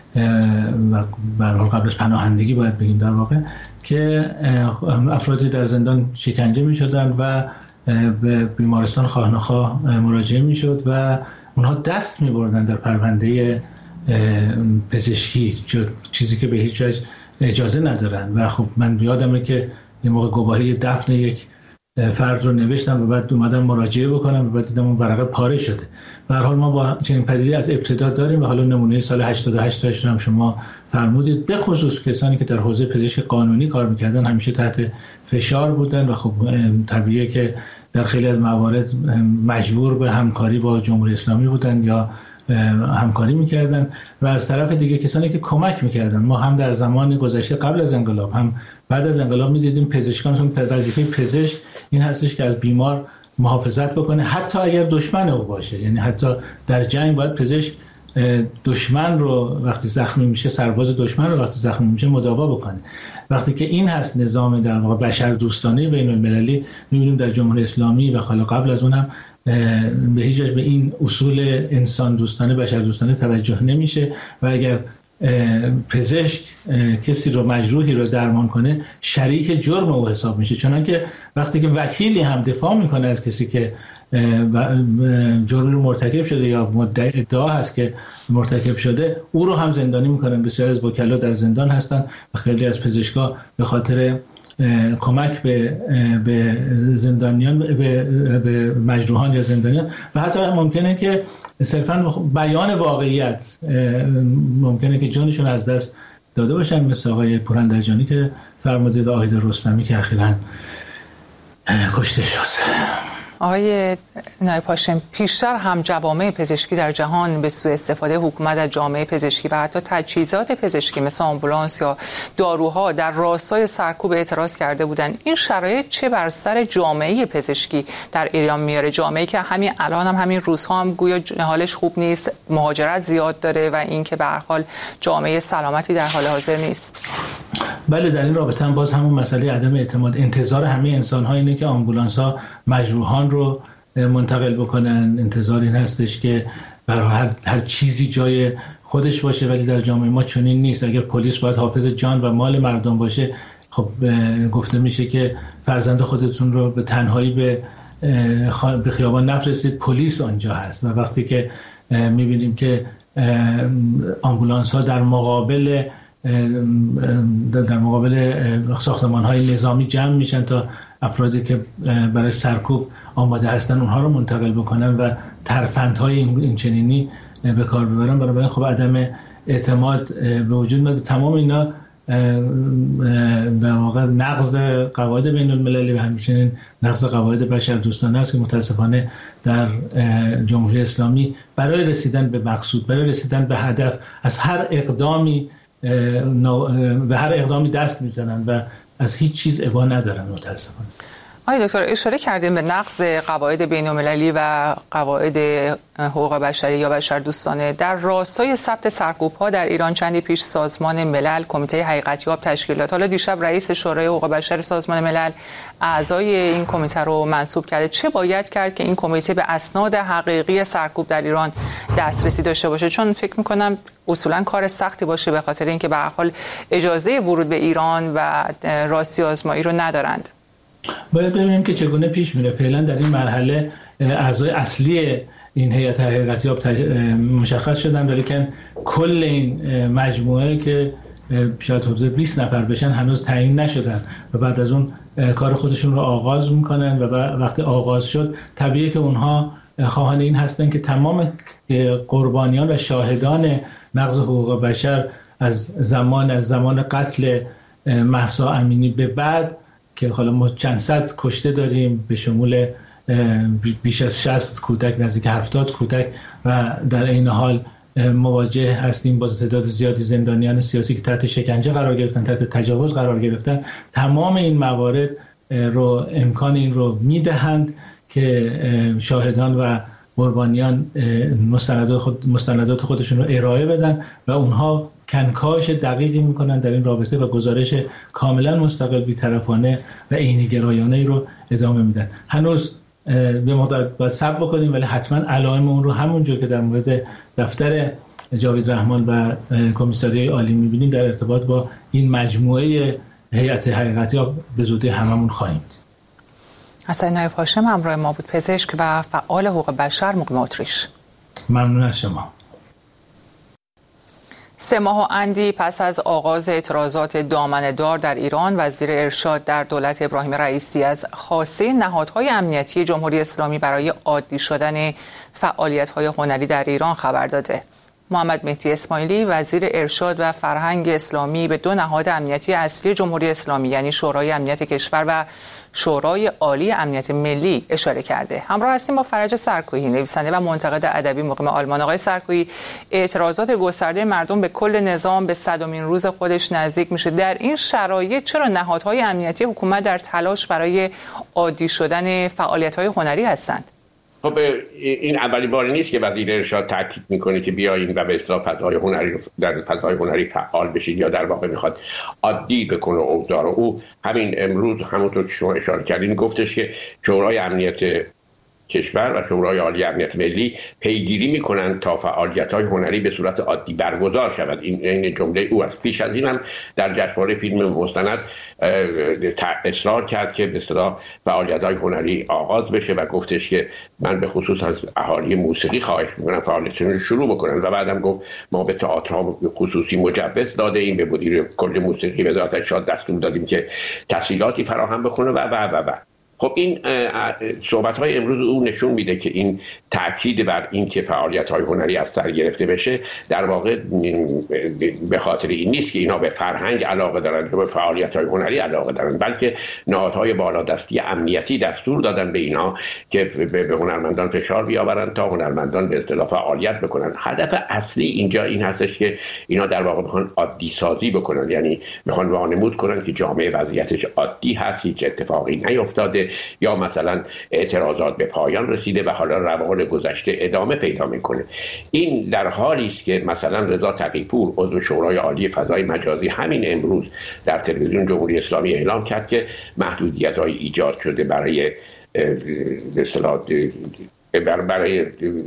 و برای قبل از پناهندگی باید بگیم در واقع، که افرادی در زندان شکنجه میشدن و به بیمارستان خواه نخواه مراجعه میشد و اونها دست میبردن در پرونده پزشکی، چیزی که به هیچ وجه اجازه ندارن. و خب من یادمه که یه موقع گواهی دفن یک فرد رو نوشتم و بعد اومدم مراجعه بکنم و بعد دیدم اون ورقه پاره شده. به هر حال ما با چنین پدیده از ابتدا داریم و حالا نمونه سال هشتاد و هشت هم شما فرمودید. به خصوص کسانی که در حوزه پزشکی قانونی کار میکردن همیشه تحت فشار بودن و خب طبیعیه که در خیلی از موارد مجبور به همکاری با جمهوری اسلامی بودن یا همکاری میکردن. و از طرف دیگه کسانی که کمک میکردن، ما هم در زمان گذشته قبل از انقلاب هم بعد از انقلاب میدیدیم پزشکان، وظیفه پزشک این هستش که از بیمار محافظت بکنه، حتی اگر دشمن او باشه. یعنی حتی در جنگ باید پزشک دشمن رو وقتی زخمی میشه، سرباز دشمن رو وقتی زخمی میشه مداوا بکنه. وقتی که این هست نظام در واقع بشر دوستانه بین المللی، میبینیم در جمهوری اسلامی و حالا قبل از اونم به هیچ وجه به این اصول انسان دوستانه بشر دوستانه توجه نمیشه و اگر پزشک کسی رو مجروحی رو درمان کنه شریک جرم او حساب میشه، چنانکه وقتی که وکیلی هم دفاع میکنه از کسی که جرم رو مرتکب شده یا مدعی ادعا هست که مرتکب شده، او رو هم زندانی میکنن. بسیار از وکلا در زندان هستن و خیلی از پزشکا به خاطر کمک به به زندانیان به, به مجروحان یا زندانیان و حتی ممکنه که صرفا بیان واقعیت ممکنه که جانشون از دست داده باشن، مثل آقای پوراندرجانی که فرمودید و آقای رستمی که اخیراً کشته شد. آقای نایب هاشم، پیشتر هم جوامع پزشکی در جهان به سوء استفاده حکومت از جامعه پزشکی و حتی تجهیزات پزشکی مثل آمبولانس یا داروها در راستای سرکوب اعتراض کرده بودند. این شرایط چه بر سر جامعه پزشکی در ایران میاره؟ جامعه‌ای که همین الان هم همین روزها هم گویا حالش خوب نیست، مهاجرت زیاد داره و این که به هر حال جامعه سلامتی در حال حاضر نیست. بله، در این رابطه هم باز همون مسئله عدم اعتماد. انتظار همه انسان‌ها اینه که آمبولانس‌ها مجروحان رو منتقل بکنن، انتظار این هستش که برای هر, هر چیزی جای خودش باشه، ولی در جامعه ما چنین نیست. اگر پلیس باید حافظ جان و مال مردم باشه، خب گفته میشه که فرزند خودتون رو به تنهایی به به خیابان نفرستید، پلیس آنجا هست. و وقتی که میبینیم که آمبولانس ها در مقابل در مقابل ساختمان‌های نظامی جمع میشن تا افرادی که برای سرکوب آماده هستن اونها رو منتقل بکنن و ترفندهای این چنینی به کار ببرن، برای خب عدم اعتماد به وجود میاد. تمام اینا در واقع نقض قواعد بین المللی و همچنین نقض قواعد بشر دوستانه است که متاسفانه در جمهوری اسلامی برای رسیدن به مقصود، برای رسیدن به هدف از هر اقدامی به هر اقدامی دست میزنن و از هیچ چیز ابا ندارن متاسفانه. آقای دکتر، اشاره کردیم به نقض قواعد بین‌المللی و قواعد حقوق بشری یا بشردوستانه. در راستای ثبت سرکوب‌ها در ایران چندی پیش سازمان ملل، کمیته حقیقت‌یاب تشکیل داد. حالا دیشب رئیس شورای حقوق بشر سازمان ملل اعضای این کمیته رو منصوب کرده. چه باید کرد که این کمیته به اسناد حقیقی سرکوب در ایران دسترسی داشته باشه؟ چون فکر می‌کنم اصولاً کار سختی باشه، به خاطر اینکه به هر حال اجازه ورود به ایران و راستی آزمایی رو ندارند. باید ببینیم که چگونه پیش میره. فعلا در این مرحله اعضای اصلی این هیئت حقیقتیاب مشخص شدن، ولی کل این مجموعه که شاید حدود بیست نفر بشن هنوز تعیین نشدن و بعد از اون کار خودشون رو آغاز میکنن و وقتی آغاز شد طبیعیه که اونها خواهان این هستن که تمام قربانیان و شاهدان نقض حقوق بشر از زمان از زمان قتل مهسا امینی به بعد که حالا ما چند صد کشته داریم به شمول بیش از شصت کودک، نزدیک هفتاد کودک و در این حال مواجه هستیم با تعداد زیادی زندانیان سیاسی که تحت شکنجه قرار گرفتن، تحت تجاوز قرار گرفتن. تمام این موارد رو امکان این رو میدهند که شاهدان و قربانیان مستندات خود مستندات خودشون رو ارائه بدن و اونها کنکاش دقیقی میکنن در این رابطه و گزارش کاملا مستقل، بی‌طرفانه و عینی‌گرایانه رو ادامه میدن. هنوز به مقدار باید صبر بکنیم، ولی حتما علائم اون رو همونجور که در مورد دفتر جاوید رحمان و کمیساریای عالی میبینیم در ارتباط با این مجموعه هیئت حقیقتیاب به زودی هممون خواهیم دید. حسن نایب هاشم همراه ما بود، پزشک و فعال حقوق بشر، مقیم اتریش. ممنون از شما. سه ماه و اندی پس از آغاز اعتراضات دامنه‌دار در ایران، وزیر ارشاد در دولت ابراهیم رئیسی از خواسته نهادهای امنیتی جمهوری اسلامی برای عادی شدن فعالیت‌های هنری در ایران خبر داده. محمد مهدی اسماعیلی وزیر ارشاد و فرهنگ اسلامی به دو نهاد امنیتی اصلی جمهوری اسلامی یعنی شورای امنیت کشور و شورای عالی امنیت ملی اشاره کرده. همراه هستیم با فرج سرکویی، نویسنده و منتقد ادبی مقیم آلمان. آقای سرکویی، اعتراضات گسترده مردم به کل نظام به صدمین روز خودش نزدیک میشه. در این شرایط چرا نهادهای امنیتی حکومت در تلاش برای عادی شدن فعالیت‌های هنری هستند؟ خب این اولین بار نیست که وزیر ارشاد تاکید میکنه که بیایید و به اصطلاح فضای هنری در فضای هنری فعال بشید، یا در واقع میخواد عادی بکنه اوضاع رو. او همین امروز همونطور که شما اشاره کردین گفتش که شورای امنیت کشور و شورای عالی امنیت ملی پیگیری میکنند تا فعالیت‌های هنری به صورت عادی برگزار شود. این این جمله او است. پیش از این هم در جشنواره فیلم مستند اصرار کرد که به اصطلاح فعالیت‌های هنری آغاز بشه و گفتش که من به خصوص از اهالی موسیقی خواهش میکنم فعالیتشون رو شروع بکنن، و بعدم گفت ما به تئاترها خصوصی مجوز داده ایم، به مدیر کل موسیقی وزارت ارشاد دستور دادیم که تسهیلاتی فراهم بکنه و و و و خب این صحبت‌های امروز او نشون میده که این تأکید بر این که فعالیت‌های هنری از سر گرفته بشه در واقع به خاطر این نیست که اینا به فرهنگ علاقه دارن یا به فعالیت‌های هنری علاقه دارن، بلکه نهادهای بالادستی امنیتی دستور دادن به اینا که به هنرمندان فشار بیاورن تا هنرمندان به اصطلاح فعالیت بکنن. هدف اصلی اینجا این هستش که اینا در واقع میخوان عادی سازی بکنن، یعنی میخوان وانمود کنن که جامعه وضعیتش عادی هست، هیچ اتفاقی نیفتاده، یا مثلا اعتراضات به پایان رسیده و حالا روال گذشته ادامه پیدا میکنه. این در حالی است که مثلا رضا تقی‌پور عضو شورای عالی فضای مجازی همین امروز در تلویزیون جمهوری اسلامی اعلام کرد که محدودیت‌های ایجاد شده برای به اصطلاح برای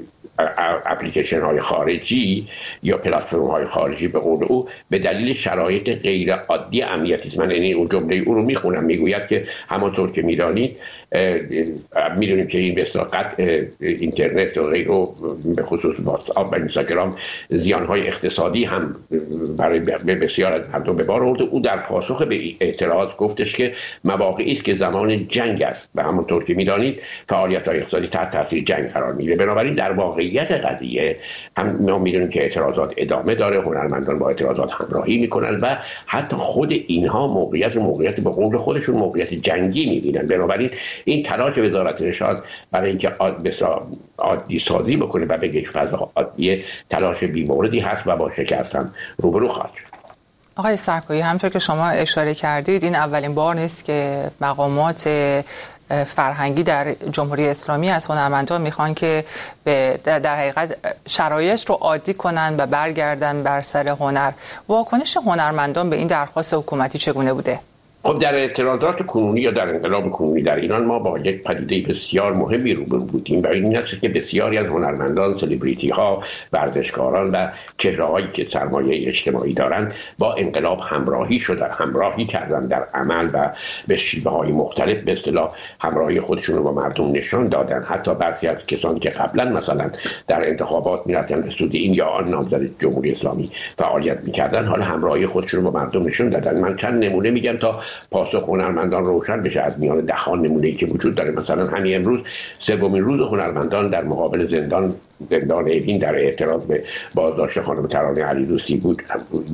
اپلیکیشن های خارجی یا پلتفرم های خارجی به قول او به دلیل شرایط غیر عادی امنیتی است. من یعنی اون جمله او رو میخونم، میگوید که همانطور که میدانید میدونیم که این به اصطلاح قطع اینترنت و غیره به خصوص واتساپ و اینستاگرام زیانهای اقتصادی هم برای بسیار از مردم به بار آورده. او در پاسخ به اعتراض گفتش که مواقعی است که زمان جنگ است و همانطور که میدانید فعالیت‌های اقتصادی تحت تاثیر جنگ قرار میگیره. بنابراین در واقعیت قضیه هم ما میدونیم که اعتراضات ادامه داره، هنرمندان با اعتراضات همراهی میکنن و حتی خود اینها موقعیت موقعیت به قول خودشون موقعیت جنگی میبینن. بنابراین این تلاش وزارت ارشاد برای اینکه عادی سازی بکنه و بگه فضا عادیه تلاش بی‌موردی هست و با شکست هم روبرو خواهد شد. آقای سرکویی، همونطور که شما اشاره کردید این اولین بار نیست که مقامات فرهنگی در جمهوری اسلامی از هنرمندان میخوان که به در حقیقت شرایط رو عادی کنن و برگردن بر سر هنر. واکنش هنرمندان به این درخواست حکومتی چگونه بوده؟ خب در اعتراضات کنونی یا در انقلاب کنونی در ایران ما با یک پدیده بسیار مهمی روبرو بودیم و این است که بسیاری از هنرمندان، سلبریتی ها، ورزشکاران و چهره‌هایی که سرمایه اجتماعی دارند با انقلاب همراهی شدن، همراهی کردن در عمل و به شیوه‌های مختلف به اصطلاح همراهی خودشون رو با مردم نشان دادن. حتی برخی از کسانی که قبلا مثلا در انتخابات می‌رفتن به سود این یا آن نامزد جمهوری اسلامی فعالیت می‌کردن حالا همراهی خودشون رو با مردم نشان دادن. من چند نمونه میگم تا پاسخ هنرمندان روشن بشه از میان دهان نمونه‌ای که وجود داره. مثلا همین امروز سومین روز هنرمندان در مقابل زندان زندان اوین در اعتراض به بازداشت خانم ترانه علیدوستی بود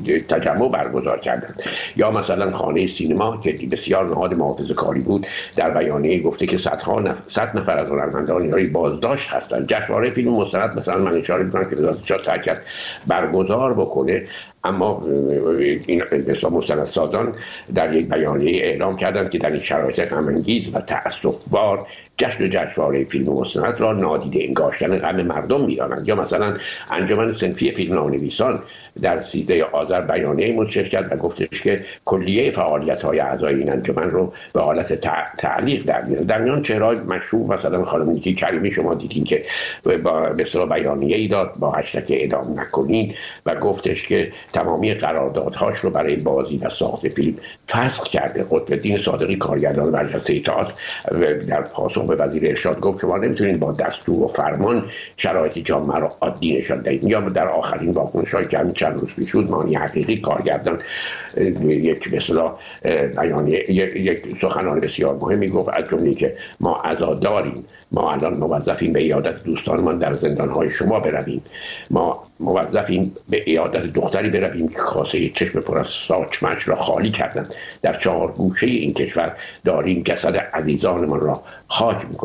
تجمع برگزار کردند. یا مثلا خانه سینما که بسیار نهاد محافظه‌کاری بود در بیانیه گفته که صدها نفر صد نفر از هنرمندان ایرانی بازداشت هستند. جشنواره فیلم مستند مثلا من اشاره می‌کنم که وزارت ارشاد سعی کرد برگزار بکنه، اما این بسیار مستندسازان در یک بیانیه اعلام کردند که در این شرایط غم‌انگیز و تأسف‌بار جشن جشنواره فیلم مستند را نادیده انگاشتن غم مردم می‌دانند. یا مثلا انجمن صنفی فیلمنامه‌نویسان در سیزده آذر بیانیه منتشر کرد و گفتش که کلیه فعالیت‌های اعضای این انجمن رو به حالت تعلیق در میاره. در میان چهره‌های مشهور مثلا خانم نیکی کریمی شما دیدین که با به اصطلاح بیانیه‌ای داد با هشتگ اعدام نکنین و گفتش که تمامی قراردادهاش رو برای بازی و ساخت فیلم فسخ کرده. قطب‌الدین صادقی کارگردان مجلس تئاتر در پاسخ به وزیر ارشاد گفت شما نمیتونید با دستور و فرمان شرایط جامعه رو عادی نشان دهید. یا در آخرین واکنش‌هایی که همین چند روز پیش بود مانی حقیقی کارگردان یک به اصطلاح بیانیه یک سخنان بسیار مهمی گفت از جمله که ما عزاداریم، ما الان موظفیم به عیادت دوستانمان در زندان‌های شما برویم، ما موظفیم به عیادت دختری برویم که کاسه چشم پر از ساچمش را خالی کردند. در چهار گوشه این کشور داریم جسد عزیزانمان را خاک می‌کنیم.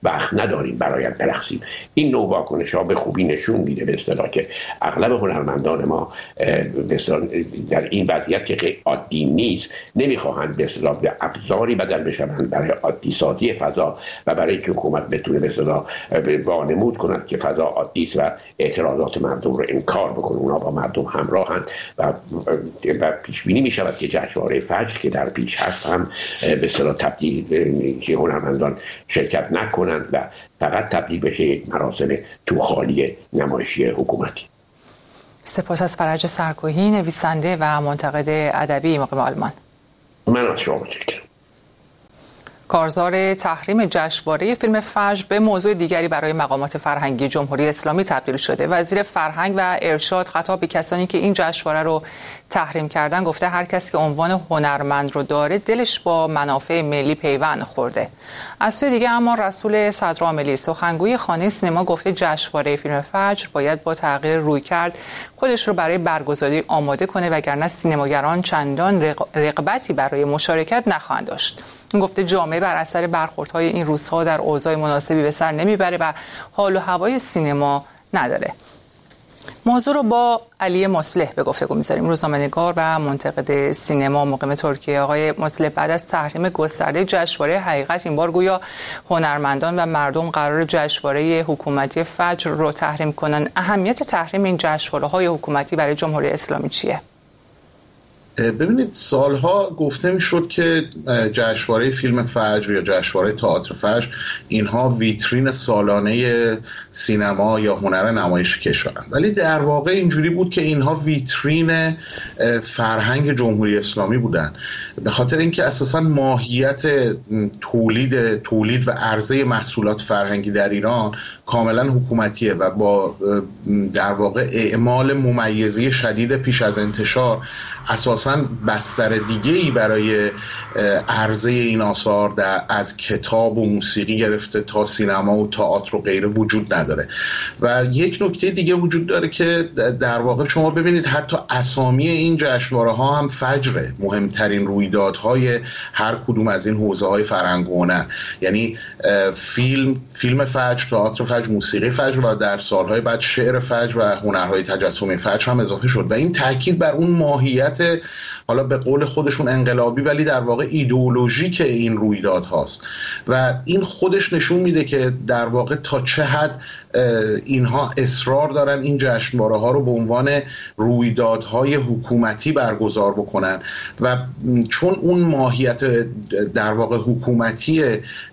وقت نداریم برایت برقصیم. این نوع واکنش ها به خوبی نشون میده به اصطلاح که اغلب هنرمندان ما به اصطلاح در این وضعیت که عادی نیست نمیخواهند به اصطلاح به ابزاری بدل بشوند برای عادی سازی فضا و برای که حکومت بتونه به اصطلاح وانمود کند که فضا عادی است و اعتراضات مردم رو انکار بکنه. اونا با مردم همراهند و و پیش بینی می شود که جشنواره فجر که در پیش هست هم به اصطلاح تبدیل که هنرمندان شرکت نکنند و فقط تبدیل بشه یک مراسم توخالی نمایشی حکومتی. سپاس از فرج سرکوهی، نویسنده و منتقد ادبی مقیم آلمان. من از شما متشکرم. کارزار تحریم جشنواره فیلم فجر به موضوع دیگری برای مقامات فرهنگی جمهوری اسلامی تبدیل شده. وزیر فرهنگ و ارشاد خطاب به کسانی که این جشنواره رو تحریم کردن گفته هر کس که عنوان هنرمند رو داره دلش با منافع ملی پیوند خورده. از سوی دیگه اما رسول صدرعاملی سخنگوی خانه سینما گفته جشنواره فیلم فجر باید با تغییر رویکرد خودش رو برای برگزاری آماده کنه وگرنه سینماگران چندان رغبتی برای مشارکت نخواهند داشت. این گفته جامعه بر اثر برخوردهای این روزها در اوضاع مناسبی به سر نمیبره و حال و هوای سینما نداره. موضوع رو با علی مصلح به گفتگو می‌ذاریم، روزنامه‌نگار و منتقد سینما مقیم ترکیه. آقای مصلح، بعد از تحریم گسترده جشنواره حقیقت این بار گویا هنرمندان و مردم قرار جشنواره حکومتی فجر رو تحریم کنن. اهمیت تحریم این جشنواره‌های حکومتی برای جمهوری اسلامی چیه؟ ببینید، سالها گفته میشد که جشنواره فیلم فجر یا جشنواره تئاتر فجر اینها ویترین سالانه سینما یا هنر نمایشی کشورند، ولی در واقع اینجوری بود که اینها ویترین فرهنگ جمهوری اسلامی بودن، به خاطر اینکه اساساً ماهیت تولید تولید و عرضه محصولات فرهنگی در ایران کاملا حکومتیه و با در واقع اعمال ممیزی شدید پیش از انتشار اساساً بستر دیگه‌ای برای عرضه این آثار در از کتاب و موسیقی گرفته تا سینما و تئاتر و غیره وجود نداره. و یک نکته دیگه وجود داره که در واقع شما ببینید حتی اسامی این جشنواره ها هم فجره، مهمترین رویدادهای هر کدوم از این حوزه‌های فرهنگ و هنر، یعنی فیلم فیلم فجر، تئاتر فجر، موسیقی فجر و در سالهای بعد شعر فجر و هنرهای تجسمی فجر هم اضافه شد و این تاکید بر اون ماهیت حالا به قول خودشون انقلابی ولی در واقع ایدئولوژیک این رویداد هاست و این خودش نشون میده که در واقع تا چه حد اینها اصرار دارن این جشنواره ها رو به عنوان رویدادهای حکومتی برگزار بکنن و چون اون ماهیت در واقع حکومتی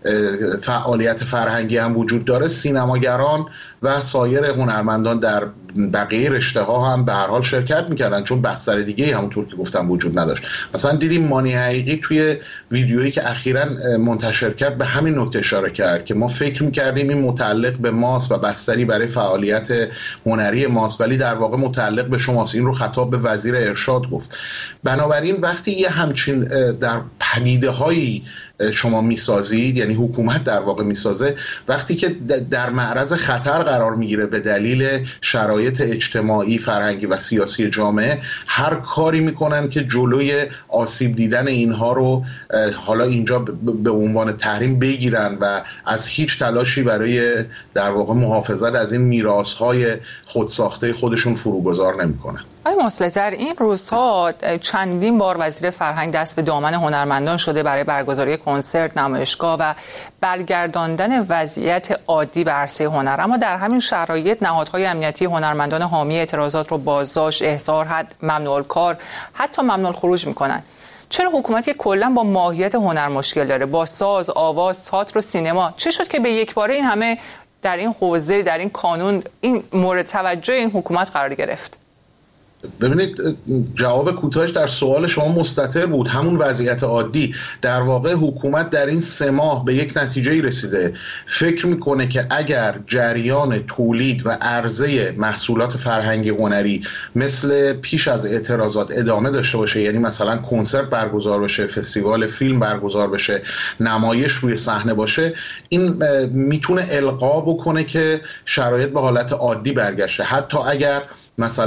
فعالیت فرهنگی هم وجود داره، سینماگران و سایر هنرمندان در بقیه رشته ها هم به هر حال شرکت میکردن چون بستر دیگه همونطور که گفتم وجود نداشت. مثلا دیدیم مانی حقیقی توی ویدیویی که اخیراً منتشر کرد به همین نکته اشاره کرد که ما فکر میکردیم این متعلق به ماست و بستری برای فعالیت هنری ماست ولی در واقع متعلق به شماست. این رو خطاب به وزیر ارشاد گفت. بنابراین وقتی یه همچین در پدیده هایی شما میسازید، یعنی حکومت در واقع میسازه، وقتی که در معرض خطر قرار میگیره به دلیل شرایط اجتماعی، فرهنگی و سیاسی جامعه، هر کاری میکنن که جلوی آسیب دیدن اینها رو حالا اینجا به عنوان تحریم بگیرن و از هیچ تلاشی برای در واقع محافظت از این میراث‌های خودساخته خودشون فروگذار نمیکنن. آقای مصلح، در این روزها چندین بار وزیر فرهنگ دست به دامن هنرمندان شده برای برگزاری کنسرت، نمایشگاه و برگرداندن وضعیت عادی به عرصه هنر، اما در همین شرایط نهادهای امنیتی هنرمندان حامی اعتراضات رو بازداشت، احضار، حد ممنوع الکار، حتی ممنوع الخروج میکنن. چرا حکومتی کلا با ماهیت هنر مشکل داره، با ساز، آواز، تئاتر و سینما، چه شد که به یک باره این همه در این حوزه، در این کانون، این مورد توجه این حکومت قرار گرفت؟ ببینید، جواب کوتاهش در سوال شما مستتر بود، همون وضعیت عادی. در واقع حکومت در این سه ماه به یک نتیجه رسیده، فکر میکنه که اگر جریان تولید و عرضه محصولات فرهنگی هنری مثل پیش از اعتراضات ادامه داشته باشه، یعنی مثلا کنسرت برگزار بشه، فستیوال فیلم برگزار بشه، نمایش روی صحنه باشه، این میتونه القا بکنه که شرایط به حالت عادی برگشته، حتی اگر مثلا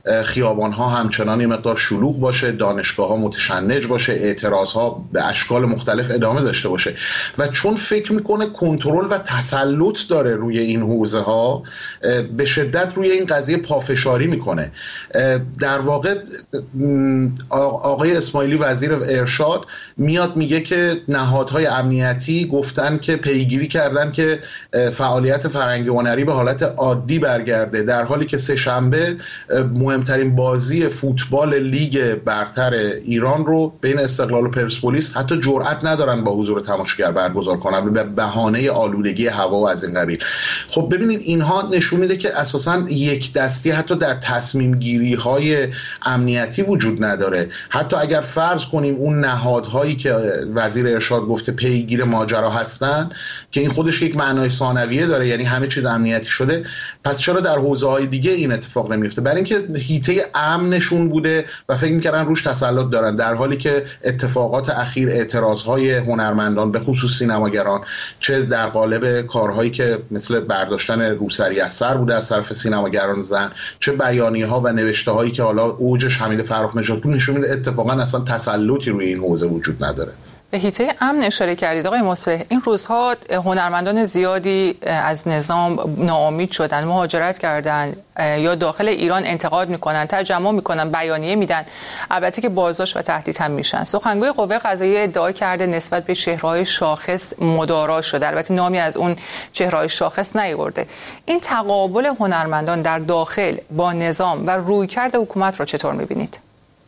خیابان ها همچنان این مقدار شلوغ باشه، دانشگاه ها متشنج باشه، اعتراض ها به اشکال مختلف ادامه داشته باشه و چون فکر میکنه کنترل و تسلط داره روی این حوزه ها به شدت روی این قضیه پافشاری میکنه. در واقع آقای اسماعیلی وزیر ارشاد میاد میگه که نهادهای امنیتی گفتن که پیگیری کردن که فعالیت فرهنگی هنری به حالت عادی برگرده، در حالی که سه شنبه مهمترین بازی فوتبال لیگ برتر ایران رو بین استقلال و پرسپولیس حتی جرئت ندارن با حضور تماشاگر برگزار کنن به بهانه آلودگی هوا و از این قبیل. خب ببینید اینها نشون میده که اساساً یک دستی حتی در تصمیم گیری های امنیتی وجود نداره. حتی اگر فرض کنیم اون نهادهایی که وزیر ارشاد گفته پیگیر ماجرا هستن که این خودش یک معنای ثانویه داره، یعنی همه چیز امنیتی شده، پس چرا در حوزه‌های دیگه این اتفاق نمیفته؟ برای اینکه هیته امنشون بوده و فکر می‌کردن روش تسلط دارن، در حالی که اتفاقات اخیر، اعتراضهای هنرمندان به خصوص سینماگران، چه در قالب کارهایی که مثل برداشتن روسری از سر بوده از طرف سینماگران زن، چه بیانیه‌ها و نوشته‌هایی که حالا اوجش حمید فرخ نژاد بود، نشون میده اتفاقا اصلا تسلطی روی این حوزه وجود نداره. به هیته امن اشاره کردید آقای مصلح. این روزها هنرمندان زیادی از نظام ناامید شدن، مهاجرت کردن یا داخل ایران انتقاد میکنن، تجمع میکنن، بیانیه میدن، البته که بازداشت و تهدید هم میشن. سخنگوی قوه قضاییه ادعا کرده نسبت به چهره‌های شاخص مدارا شده، البته نامی از اون چهره‌های شاخص نیورده. این تقابل هنرمندان در داخل با نظام و رویکرد حکومت رو چطور میبینید؟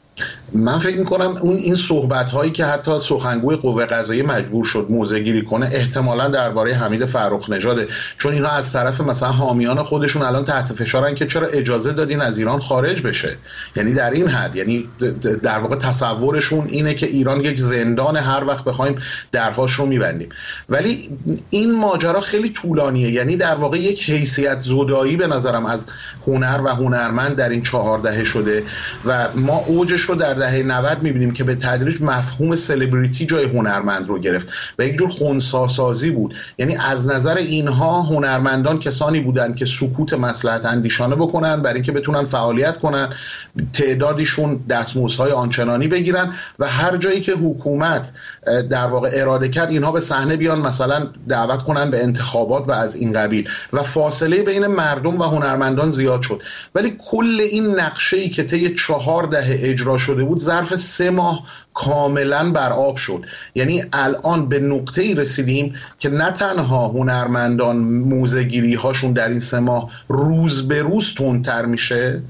من فکر میکنم اون این صحبت هایی که حتی سخنگوی قوه قضاییه مجبور شد موضع گیری کنه احتمالاً درباره حمید فرخ نژاده، چون اینها از طرف مثلا حامیان خودشون الان تحت فشارن که چرا اجازه دادین از ایران خارج بشه. یعنی در این حد، یعنی در واقع تصورشون اینه که ایران یک زندان، هر وقت بخوایم درهاش رو میبندیم. ولی این ماجرا خیلی طولانیه، یعنی در واقع یک حیثیت زدایی به نظرم از هنر و هنرمند در این چهار دهه شده و ما اوجش رو در دهه نود می‌بینیم که به تدریج مفهوم سلبریتی جای هنرمند رو گرفت و یک جور خنثی‌سازی بود. یعنی از نظر اینها هنرمندان کسانی بودند که سکوت مصلحت اندیشانه بکنن برای اینکه بتونن فعالیت کنن، تعدادیشون دستمزدهای آنچنانی بگیرن و هر جایی که حکومت در واقع اراده کرد اینها به صحنه بیان، مثلا دعوت کنن به انتخابات و از این قبیل، و فاصله بین مردم و هنرمندان زیاد شد. ولی کل این نقشه‌ای که طی چهار دهه اجرا شده بود ظرف سه ماه کاملا بر آب شد. یعنی الان به نقطه‌ای رسیدیم که نه تنها هنرمندان موضع‌گیری هاشون در این سه ماه روز به روز تندتر میشه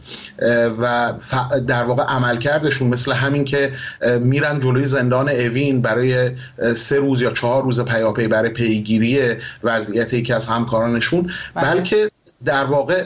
و در واقع عملکردشون مثل همین که میرن جلوی زندان اوین برای سه روز یا چهار روز پیاپی برای پیگیری وضعیت یکی از همکارانشون، بلکه در واقع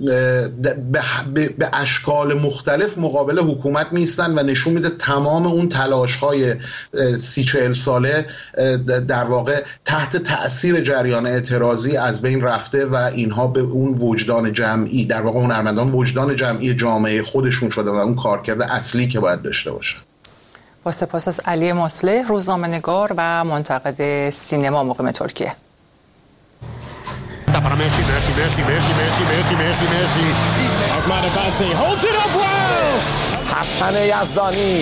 به اشکال مختلف مقابل حکومت میستن و نشون میده تمام اون تلاش های سی چهل ساله در واقع تحت تأثیر جریان اعتراضی از بین رفته و اینها به اون وجدان جمعی، در واقع هنرمندان وجدان جمعی جامعه خودشون شده و اون کارکرد اصلی که باید داشته باشه. با سپاس از علی مصلح، روزنامه‌نگار و منتقد سینما مقیم ترکیه. Para Messi, Messi, Messi, Messi, Messi, Messi, Messi, Messi. Ahmad Abbasi holds it up well. Hasan Yazdani.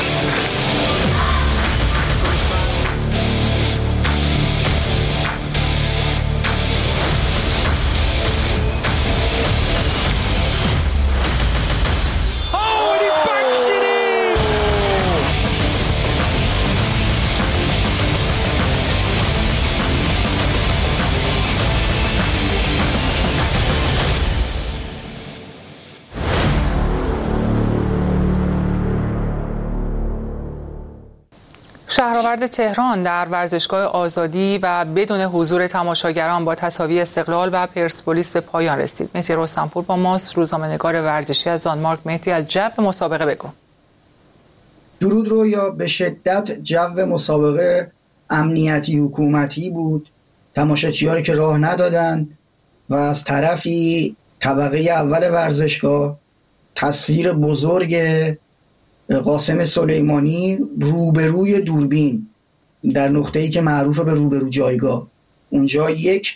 شهرآورد تهران در ورزشگاه آزادی و بدون حضور تماشاگران با تساوی استقلال و پرسپولیس به پایان رسید. مهدی رستمپور با ماست، روزنامه‌نگار ورزشی از دانمارک. مهدی، از جو مسابقه بگو. درود رو یا به شدت جو مسابقه امنیتی حکومتی بود، تماشاچیانی که راه ندادند و از طرفی طبقه اول ورزشگاه تصویر بزرگ قاسم سلیمانی روبروی دوربین در نقطه‌ای که معروف به روبرو جایگاه، اونجا یک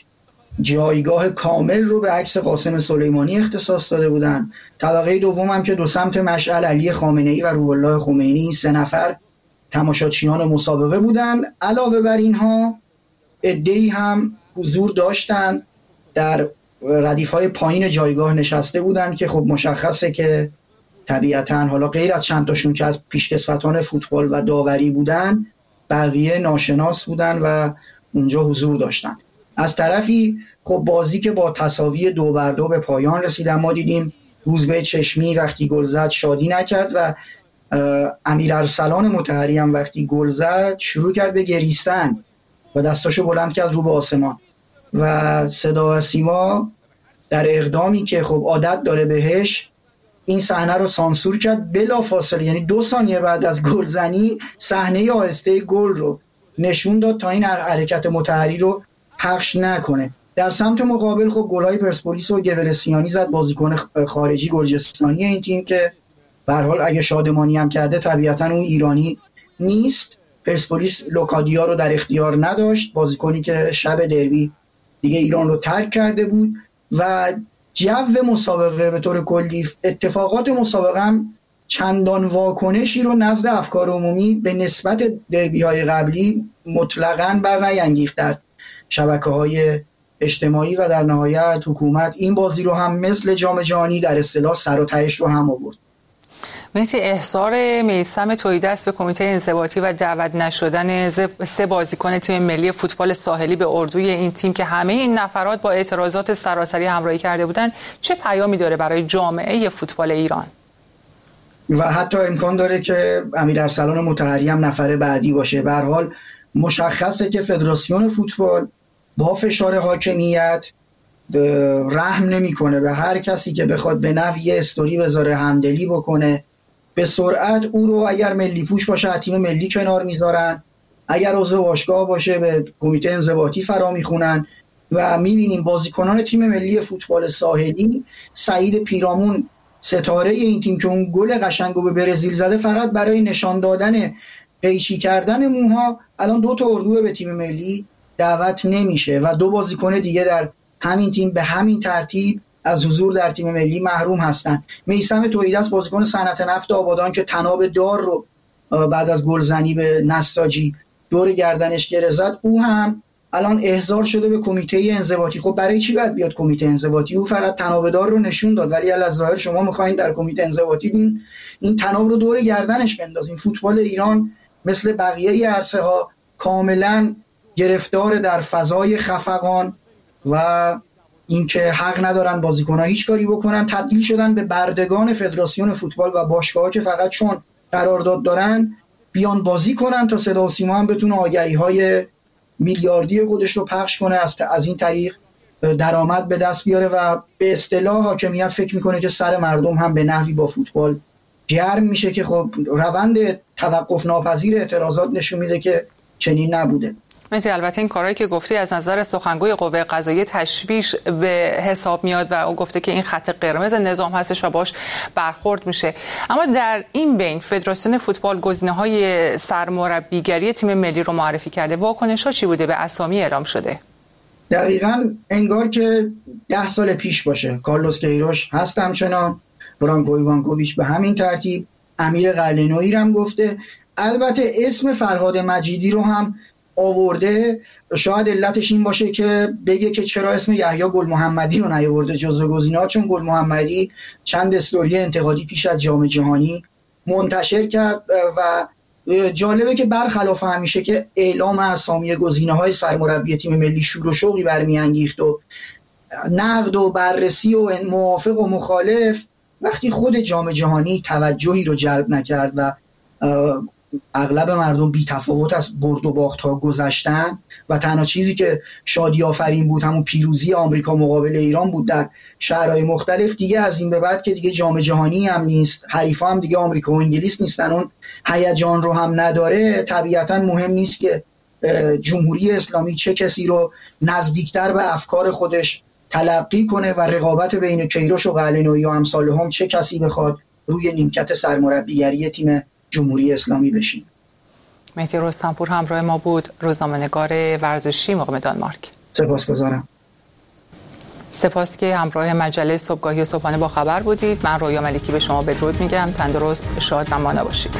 جایگاه کامل رو به عکس قاسم سلیمانی اختصاص داده بودن. طبقه دوم هم که دو سمت مشعل علی خامنه‌ای و روح الله خمینی، سه نفر تماشاچیان مسابقه بودن. علاوه بر اینها عده‌ای هم حضور داشتن در ردیف‌های پایین جایگاه نشسته بودن که خب مشخصه که طبیعتاً حالا غیر از چند تاشون که از پیشکسوتان فوتبال و داوری بودن، بقیه ناشناس بودن و اونجا حضور داشتن. از طرفی خب بازی که با تساوی دو بر دو به پایان رسید، ما دیدیم روزبه چشمی وقتی گل زد شادی نکرد و امیر ارسلان مطهری هم وقتی گل زد شروع کرد به گریستن و دستاشو بلند کرد رو به آسمان و صدا و سیما در اقدامی که خب عادت داره بهش این صحنه رو سانسور کرد بلا فاصله، یعنی دو ثانیه بعد از گلزنی صحنه آهسته گل رو نشون داد تا این حرکت مطهری رو پخش نکنه. در سمت مقابل خب گل‌های پرسپولیس و گولسیانی زد، بازیکن خارجی گرجستانی این تیم که به هر حال اگه شادمانی هم کرده طبیعتاً اون ایرانی نیست. پرسپولیس لوکادیا رو در اختیار نداشت، بازیکنی که شب دربی دیگه ایران رو ترک کرده بود و جو مسابقه به طور کلی اتفاقات مسابقه هم چندان واکنشی رو نزد افکار عمومی به نسبت دربی‌های قبلی مطلقاً بر نینگیخت در شبکه‌های اجتماعی و در نهایت حکومت این بازی رو هم مثل جام جهانی در اصطلاح سر و تهش رو هم آورد. مهدی، احضار میثم توحیدست به کمیته انضباطی و دعوت نشدن سه بازیکن تیم ملی فوتبال ساحلی به اردوی این تیم که همه این نفرات با اعتراضات سراسری همراهی کرده بودند چه پیامی داره برای جامعه فوتبال ایران؟ و حتی امکان داره که امیر ارسلان مطهری هم نفر بعدی باشه. به هر حال مشخصه که فدراسیون فوتبال با فشار حاکمیت رحم نمیکنه به هر کسی که بخواد به نوی استوری بذاره همدلی بکنه. به سرعت او رو اگر ملی پوش باشه از تیم ملی کنار میذارن، اگر عضو باشگاه باشه به کمیته انضباطی فرا میخونن و میبینیم بازیکنان تیم ملی فوتبال ساحلی، سعید پیرامون ستاره این تیم که اون گل قشنگو به برزیل زده فقط برای نشان دادن قیچی کردن موها الان دو تا اردو به تیم ملی دعوت نمیشه و دو بازیکن دیگه در همین تیم به همین ترتیب از حضور در تیم ملی محروم هستن. میثم توحیدست بازیکن صنعت نفت آبادان که تناب دار رو بعد از گلزنی به نساجی دور گردنش گره زد، او هم الان احضار شده به کمیته انضباطی. خب برای چی باید بیاد کمیته انضباطی؟ او فقط تناب دار رو نشون داد، ولی الظاهر شما میخواین در کمیته انضباطی این, این تناب رو دور گردنش بندازین. فوتبال ایران مثل بقیه عرصه ها کاملا گرفتار در فضای خفقان و اینکه حق ندارن بازیکن‌ها هیچ کاری بکنن، تبدیل شدن به بردگان فدراسیون فوتبال و باشگاه‌ها که فقط چون قرارداد دارن بیان بازی کنن تا صدا و سیما هم بتونه آگهی‌های میلیاردی خودش رو پخش کنه، از از این طریق درآمد به دست بیاره و به اصطلاح حاکمیت فکر میکنه که سر مردم هم به نحوی با فوتبال گرم میشه که خب روند توقف ناپذیر اعتراضات نشون میده که چنین نبوده. مهدی، البته این کارهایی که گفتی از نظر سخنگوی قوه قضاییه تشویش به حساب میاد و او گفته که این خط قرمز نظام هستش و باش برخورد میشه، اما در این بین فدراسیون فوتبال گزینه‌های سرمربیگری تیم ملی رو معرفی کرده. واکنش‌ها چی بوده به اسامی اعلام شده؟ دقیقاً انگار که ده سال پیش باشه. کارلوس کیروش هست همچنان، برانکو ایوانکوویچ به همین ترتیب، امیر قلعه‌نویی هم گفته. البته اسم فرهاد مجیدی رو هم آورده، شاید علتش این باشه که بگه که چرا اسم یحیی گل محمدی رو نیاورده جزو گزینه‌ها، چون گل محمدی چند استوری انتقادی پیش از جام جهانی منتشر کرد و جالبه که برخلاف همیشه که اعلام اسامی گزینه‌های سرمربی تیم ملی شور و شوقی برمیانگیخت و نقد و بررسی و موافق و مخالف، وقتی خود جام جهانی توجهی رو جلب نکرد و اغلب مردم بی تفاوت از برد و باخت ها گذشتن و تنها چیزی که شادی آفرین بود همون پیروزی آمریکا مقابل ایران بود در شهرهای مختلف، دیگه از این به بعد که دیگه جام جهانی هم نیست، حریفا هم دیگه آمریکا و انگلیس نیستن، اون هیجان رو هم نداره، طبیعتا مهم نیست که جمهوری اسلامی چه کسی رو نزدیکتر به افکار خودش تلقی کنه و رقابت بین کیروش و قلعه‌نویی و امثال هم چه کسی بخواد روی نیمکت سرمربیگری تیم جمهوری اسلامی بشیم. مهدی رستمپور همراه ما بود، روزنامه‌نگار ورزشی مقیم دانمارک. سپاسگزارم. سپاس که همراه مجله صبحگاهی صبحانه با خبر بودید. من رویا ملکی به شما بدرود میگم. تندرست، شاد و مانا باشید.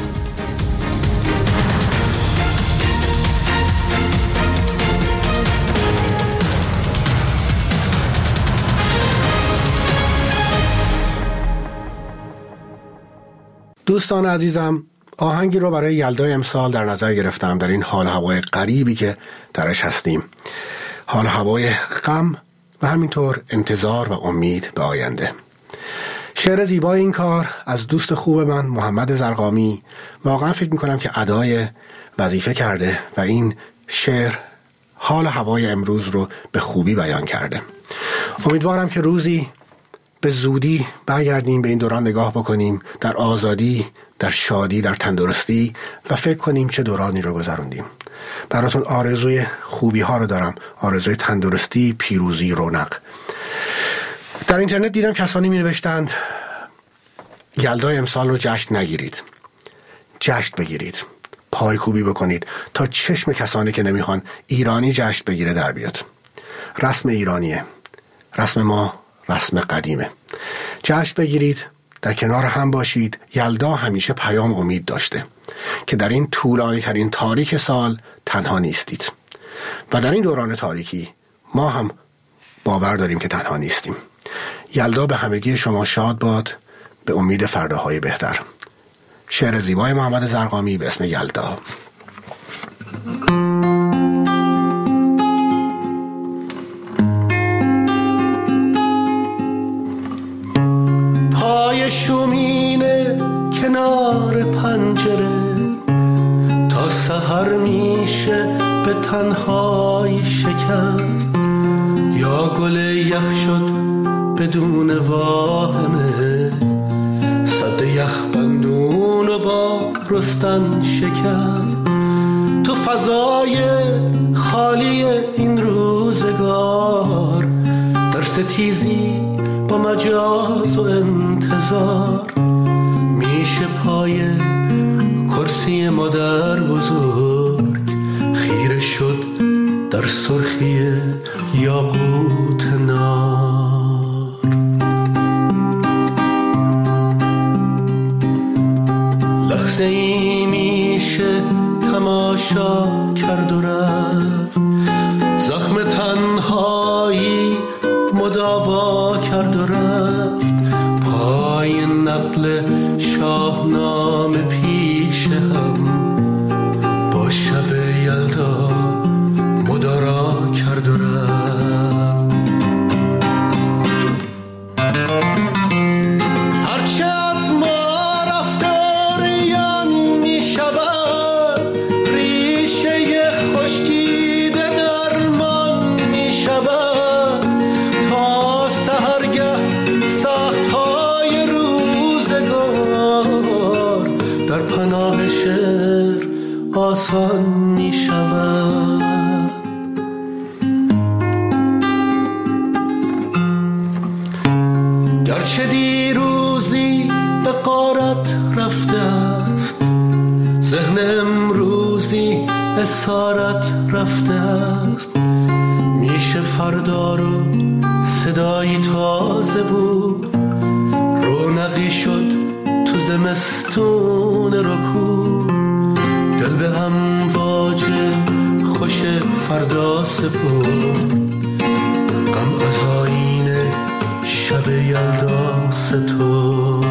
دوستان عزیزم، آهنگی رو برای یلدای امسال در نظر گرفتم در این حال هوای غریبی که درش هستیم. حال هوای غم و همینطور انتظار و امید به آینده. شعر زیبای این کار از دوست خوب من محمد زرقامی واقعا فکر میکنم که ادای وظیفه کرده و این شعر حال هوای امروز رو به خوبی بیان کرده. امیدوارم که روزی به زودی برگردیم به این دوران نگاه بکنیم، در آزادی، در شادی، در تندرستی و فکر کنیم چه دورانی رو گذروندیم. براتون آرزوی خوبی ها رو دارم، آرزوی تندرستی، پیروزی، رونق. در اینترنت دیدم کسانی می نوشتند یلدای امسال رو جشن نگیرید، جشن بگیرید، پایکوبی بکنید تا چشم کسانی که نمیخوان ایرانی جشن بگیره در بیاد. رسم ایرانیه، رسم ما رسم قدیمه. جشن بگیرید، در کنار هم باشید. یلدا همیشه پیام امید داشته که در این طولانی ترین تاریک سال تنها نیستید و در این دوران تاریکی ما هم باور داریم که تنها نیستیم. یلدا به همگی شما شاد باد، به امید فرداهای بهتر. شعر زیبای محمد زرقامی به اسم یلدا. پای شومینه کنار پنجره تا سحر میشه به تنهایی شکست، یا گل یخ شد بدون واهمه، صد یخ بندون و با رستن شکست. تو فضای خالی این روزگار در ستیزی با مجاز و انتظار، میشه پای کرسی مادر بزرگ خیره شد در سرخی یاقوت نار. لحظه ای میشه تماشا کرد و رفت، زخم تنهایی مداوا کرد و رفت. پای نقل شاهنامه پیش هم با شب یلدا مدارا کرد و رفت. هرچه از ما رفتاریان می شود، ریشه خشکیده درمان می شود. تا سحرگه سختهای روزگار در پناه شعر آسان می شود. گرچه دیروزی به غارت رفته است، ذهن امروزی اسارت رفته است. میشه فردا رو صدایی تازه بود، رونقی شد تو زمستون رکود. دل به امواج خوش فردا سپرد، غم از آینه شب یلدا سترد.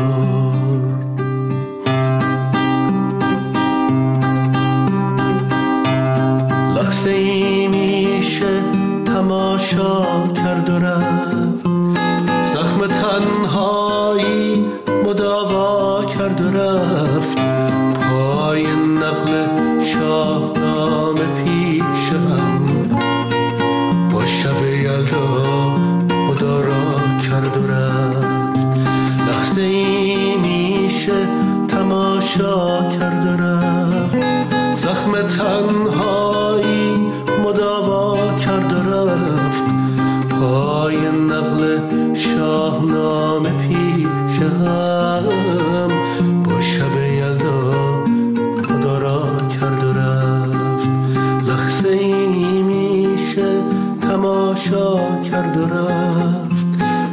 لحظه ای میشه تماشا کرد و رفت، زخم تنهایی مداوا کرد و رفت. پای نقل شاهنامه پیشم با شب یلدا مدارا کرد و رفت. لحظه ای میشه تماشا کرد و رفت، زخم تنهایی مداوا کرد و رفت. پای نقل شاهنامه پیشم با شب یلدا مدارا کرد و رفت. لحظه ای میشه تماشا کرد و رفت،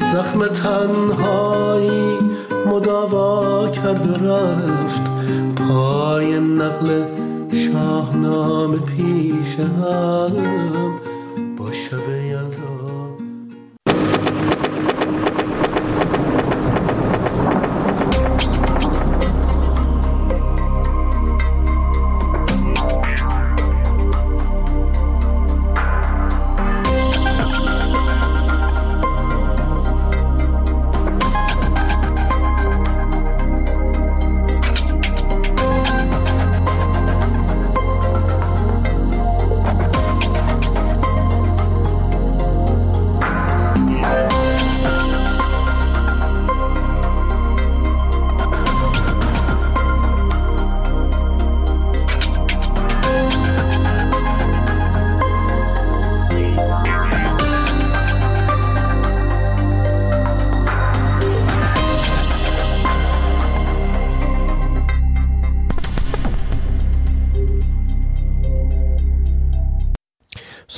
زخم تنهایی مداوا کرد و رفت پای نقل شاهنامه پیش هم.